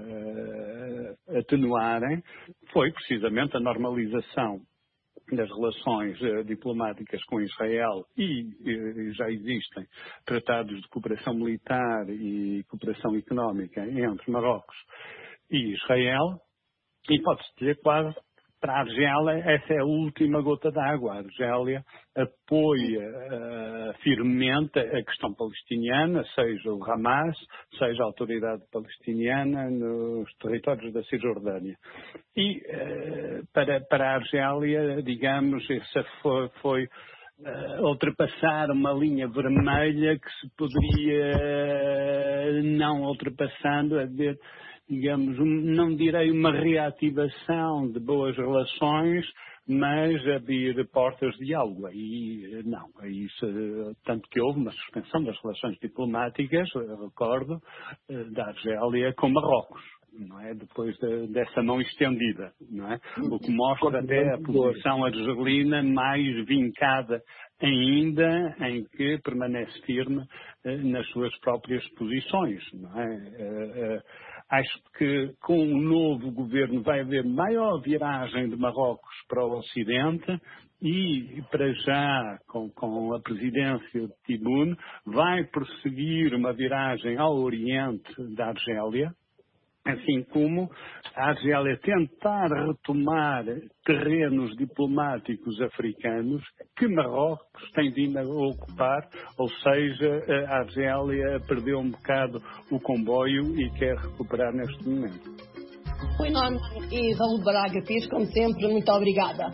uh, atenuarem foi precisamente a normalização das relações uh, diplomáticas com Israel e uh, já existem tratados de cooperação militar e cooperação económica entre Marrocos e Israel, e pode-se dizer quase para a Argélia essa é a última gota d'água. A Argélia apoia uh, firmemente a questão palestiniana, seja o Hamas, seja a autoridade palestiniana nos territórios da Cisjordânia. E uh, para, para a Argélia, digamos, essa foi, foi uh, ultrapassar uma linha vermelha que se poderia uh, não ultrapassando, a ver, digamos, um, não direi uma reativação de boas relações, mas abrir portas de diálogo. Aí não, aí se, tanto que houve uma suspensão das relações diplomáticas, eu recordo, da Argélia com Marrocos, não é? Depois de, dessa mão estendida, não é? O que mostra até a posição argelina mais vincada ainda, em que permanece firme eh, nas suas próprias posições, não é? Eh, eh, Acho que com o novo governo vai haver maior viragem de Marrocos para o Ocidente e, para já, com, com a presidência de Tebboune, vai prosseguir uma viragem ao Oriente da Argélia, assim como a Argélia tentar retomar terrenos diplomáticos africanos que Marrocos tem vindo a ocupar, ou seja, a Argélia perdeu um bocado o comboio e quer recuperar neste momento. Foi enorme e Raul Braga Pires, como sempre, muito obrigada.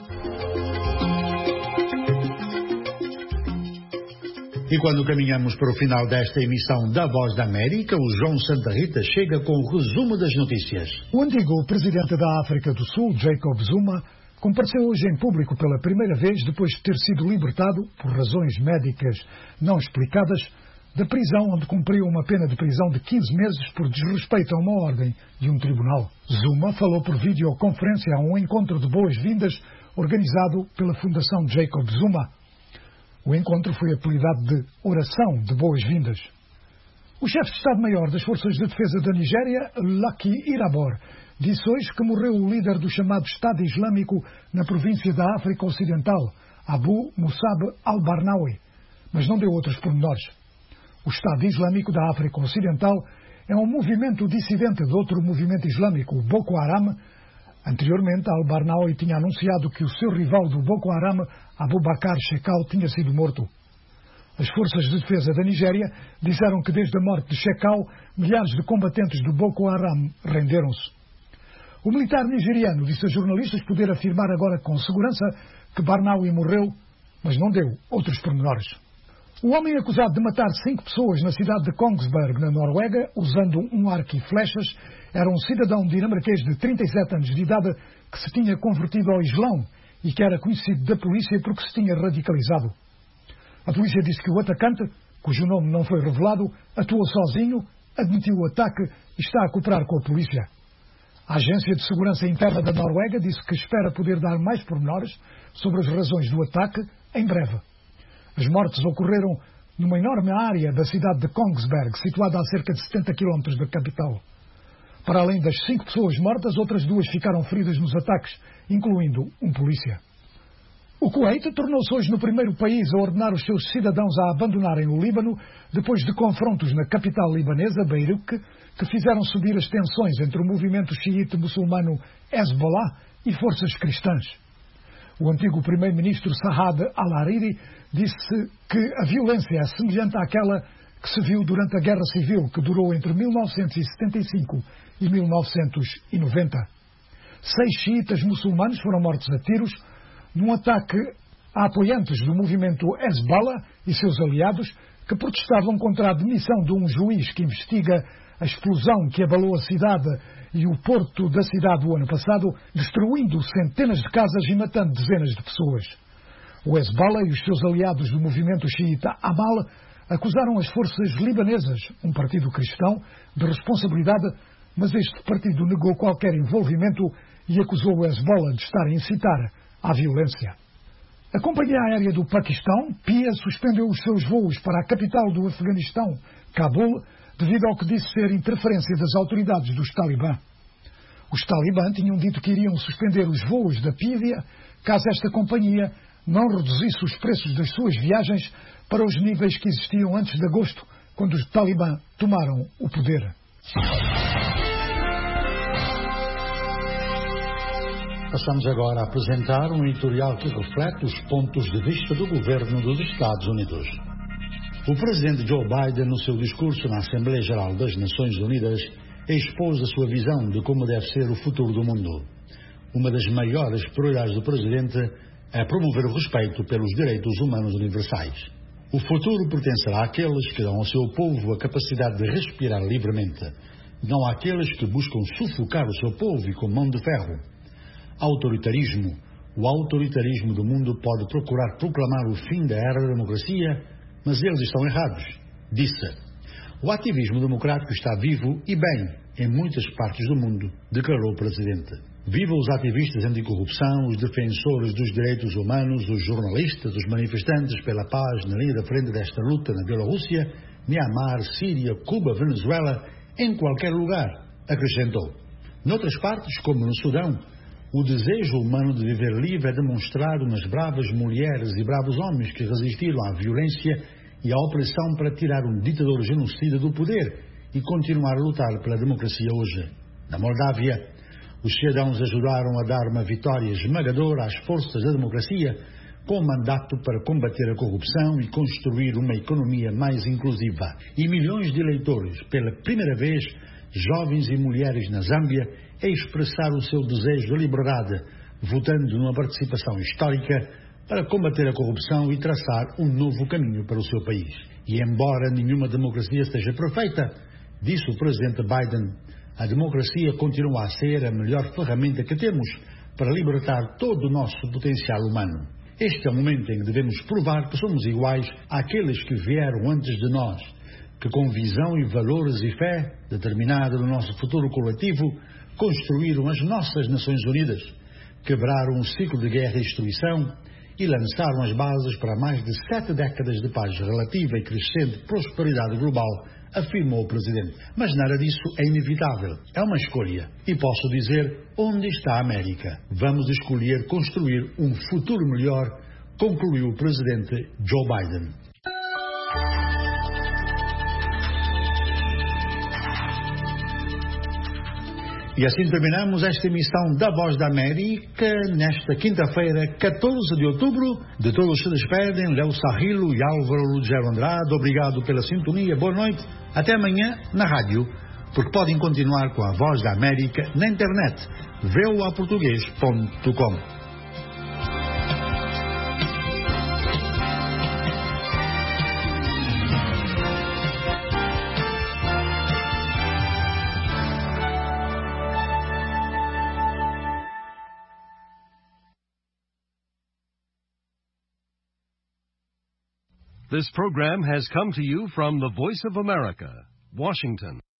E quando caminhamos para o final desta emissão da Voz da América, o João Santa Rita chega com o resumo das notícias. O antigo presidente da África do Sul, Jacob Zuma, compareceu hoje em público pela primeira vez depois de ter sido libertado, por razões médicas não explicadas, da prisão onde cumpriu uma pena de prisão de quinze meses por desrespeito a uma ordem de um tribunal. Zuma falou por videoconferência a um encontro de boas-vindas organizado pela Fundação Jacob Zuma. O encontro foi apelidado de Oração de Boas-Vindas. O chefe de Estado-Maior das Forças de Defesa da Nigéria, Lucky Irabor, disse hoje que morreu o líder do chamado Estado Islâmico na província da África Ocidental, Abu Musab al-Barnawi, mas não deu outros pormenores. O Estado Islâmico da África Ocidental é um movimento dissidente de outro movimento islâmico, o Boko Haram. Anteriormente, al-Barnawi tinha anunciado que o seu rival do Boko Haram, Abu Bakr Shekau, tinha sido morto. As forças de defesa da Nigéria disseram que desde a morte de Shekau, milhares de combatentes do Boko Haram renderam-se. O militar nigeriano disse a jornalistas poder afirmar agora com segurança que Barnawi morreu, mas não deu outros pormenores. O homem acusado de matar cinco pessoas na cidade de Kongsberg, na Noruega, usando um arco e flechas, era um cidadão dinamarquês de trinta e sete anos de idade que se tinha convertido ao Islão e que era conhecido da polícia porque se tinha radicalizado. A polícia disse que o atacante, cujo nome não foi revelado, atuou sozinho, admitiu o ataque e está a cooperar com a polícia. A Agência de Segurança Interna da Noruega disse que espera poder dar mais pormenores sobre as razões do ataque em breve. As mortes ocorreram numa enorme área da cidade de Kongsberg, situada a cerca de setenta quilómetros da capital. Para além das cinco pessoas mortas, outras duas ficaram feridas nos ataques, incluindo um polícia. O Kuwait tornou-se hoje no primeiro país a ordenar os seus cidadãos a abandonarem o Líbano depois de confrontos na capital libanesa, Beirute, que fizeram subir as tensões entre o movimento xiite muçulmano Hezbollah e forças cristãs. O antigo primeiro-ministro Saad al-Hariri disse que a violência é semelhante àquela que se viu durante a Guerra Civil, que durou entre mil novecentos e setenta e cinco e mil novecentos e noventa. Seis xiitas muçulmanos foram mortos a tiros num ataque a apoiantes do movimento Hezbollah e seus aliados que protestavam contra a demissão de um juiz que investiga a explosão que abalou a cidade e o porto da cidade o ano passado, destruindo centenas de casas e matando dezenas de pessoas. O Hezbollah e os seus aliados do movimento xiita Amal acusaram as forças libanesas, um partido cristão, de responsabilidade, mas este partido negou qualquer envolvimento e acusou o Hezbollah de estar a incitar à violência. A Companhia Aérea do Paquistão, P I A, suspendeu os seus voos para a capital do Afeganistão, Cabul, devido ao que disse ser interferência das autoridades dos Talibã. Os Talibã tinham dito que iriam suspender os voos da P I A caso esta companhia não reduzisse os preços das suas viagens para os níveis que existiam antes de agosto, quando os Talibã tomaram o poder. Passamos agora a apresentar um editorial que reflete os pontos de vista do governo dos Estados Unidos. O presidente Joe Biden, no seu discurso na Assembleia Geral das Nações Unidas, expôs a sua visão de como deve ser o futuro do mundo. Uma das maiores prioridades do presidente é promover o respeito pelos direitos humanos universais. O futuro pertencerá àqueles que dão ao seu povo a capacidade de respirar livremente, não àqueles que buscam sufocar o seu povo e com mão de ferro. Autoritarismo. O autoritarismo do mundo pode procurar proclamar o fim da era da democracia, mas eles estão errados, disse. O ativismo democrático está vivo e bem em muitas partes do mundo, declarou o presidente. Viva os ativistas anticorrupção, os defensores dos direitos humanos, os jornalistas, os manifestantes pela paz na linha da frente desta luta na Bielorrússia, Mianmar, Síria, Cuba, Venezuela, em qualquer lugar, acrescentou. Noutras partes, como no Sudão, o desejo humano de viver livre é demonstrado nas bravas mulheres e bravos homens que resistiram à violência e à opressão para tirar um ditador genocida do poder e continuar a lutar pela democracia hoje. Na Moldávia, os cidadãos ajudaram a dar uma vitória esmagadora às forças da democracia com mandato para combater a corrupção e construir uma economia mais inclusiva. E milhões de eleitores, pela primeira vez, jovens e mulheres na Zâmbia, expressaram o seu desejo de liberdade, votando numa participação histórica para combater a corrupção e traçar um novo caminho para o seu país. E embora nenhuma democracia seja perfeita, disse o presidente Biden, a democracia continua a ser a melhor ferramenta que temos para libertar todo o nosso potencial humano. Este é o momento em que devemos provar que somos iguais àqueles que vieram antes de nós, que com visão e valores e fé, determinada no nosso futuro coletivo, construíram as nossas Nações Unidas, quebraram um ciclo de guerra e destruição e lançaram as bases para mais de sete décadas de paz relativa e crescente prosperidade global, afirmou o Presidente. Mas nada disso é inevitável. É uma escolha. E posso dizer, onde está a América? Vamos escolher construir um futuro melhor, concluiu o Presidente Joe Biden. E assim terminamos esta emissão da Voz da América, nesta quinta-feira, catorze de outubro. De todos se despedem Léo Sarrilo e Álvaro Lugero Andrade. Obrigado pela sintonia, boa noite. Até amanhã na rádio, porque podem continuar com a Voz da América na internet, v o a português ponto com. This program has come to you from the Voice of America, Washington.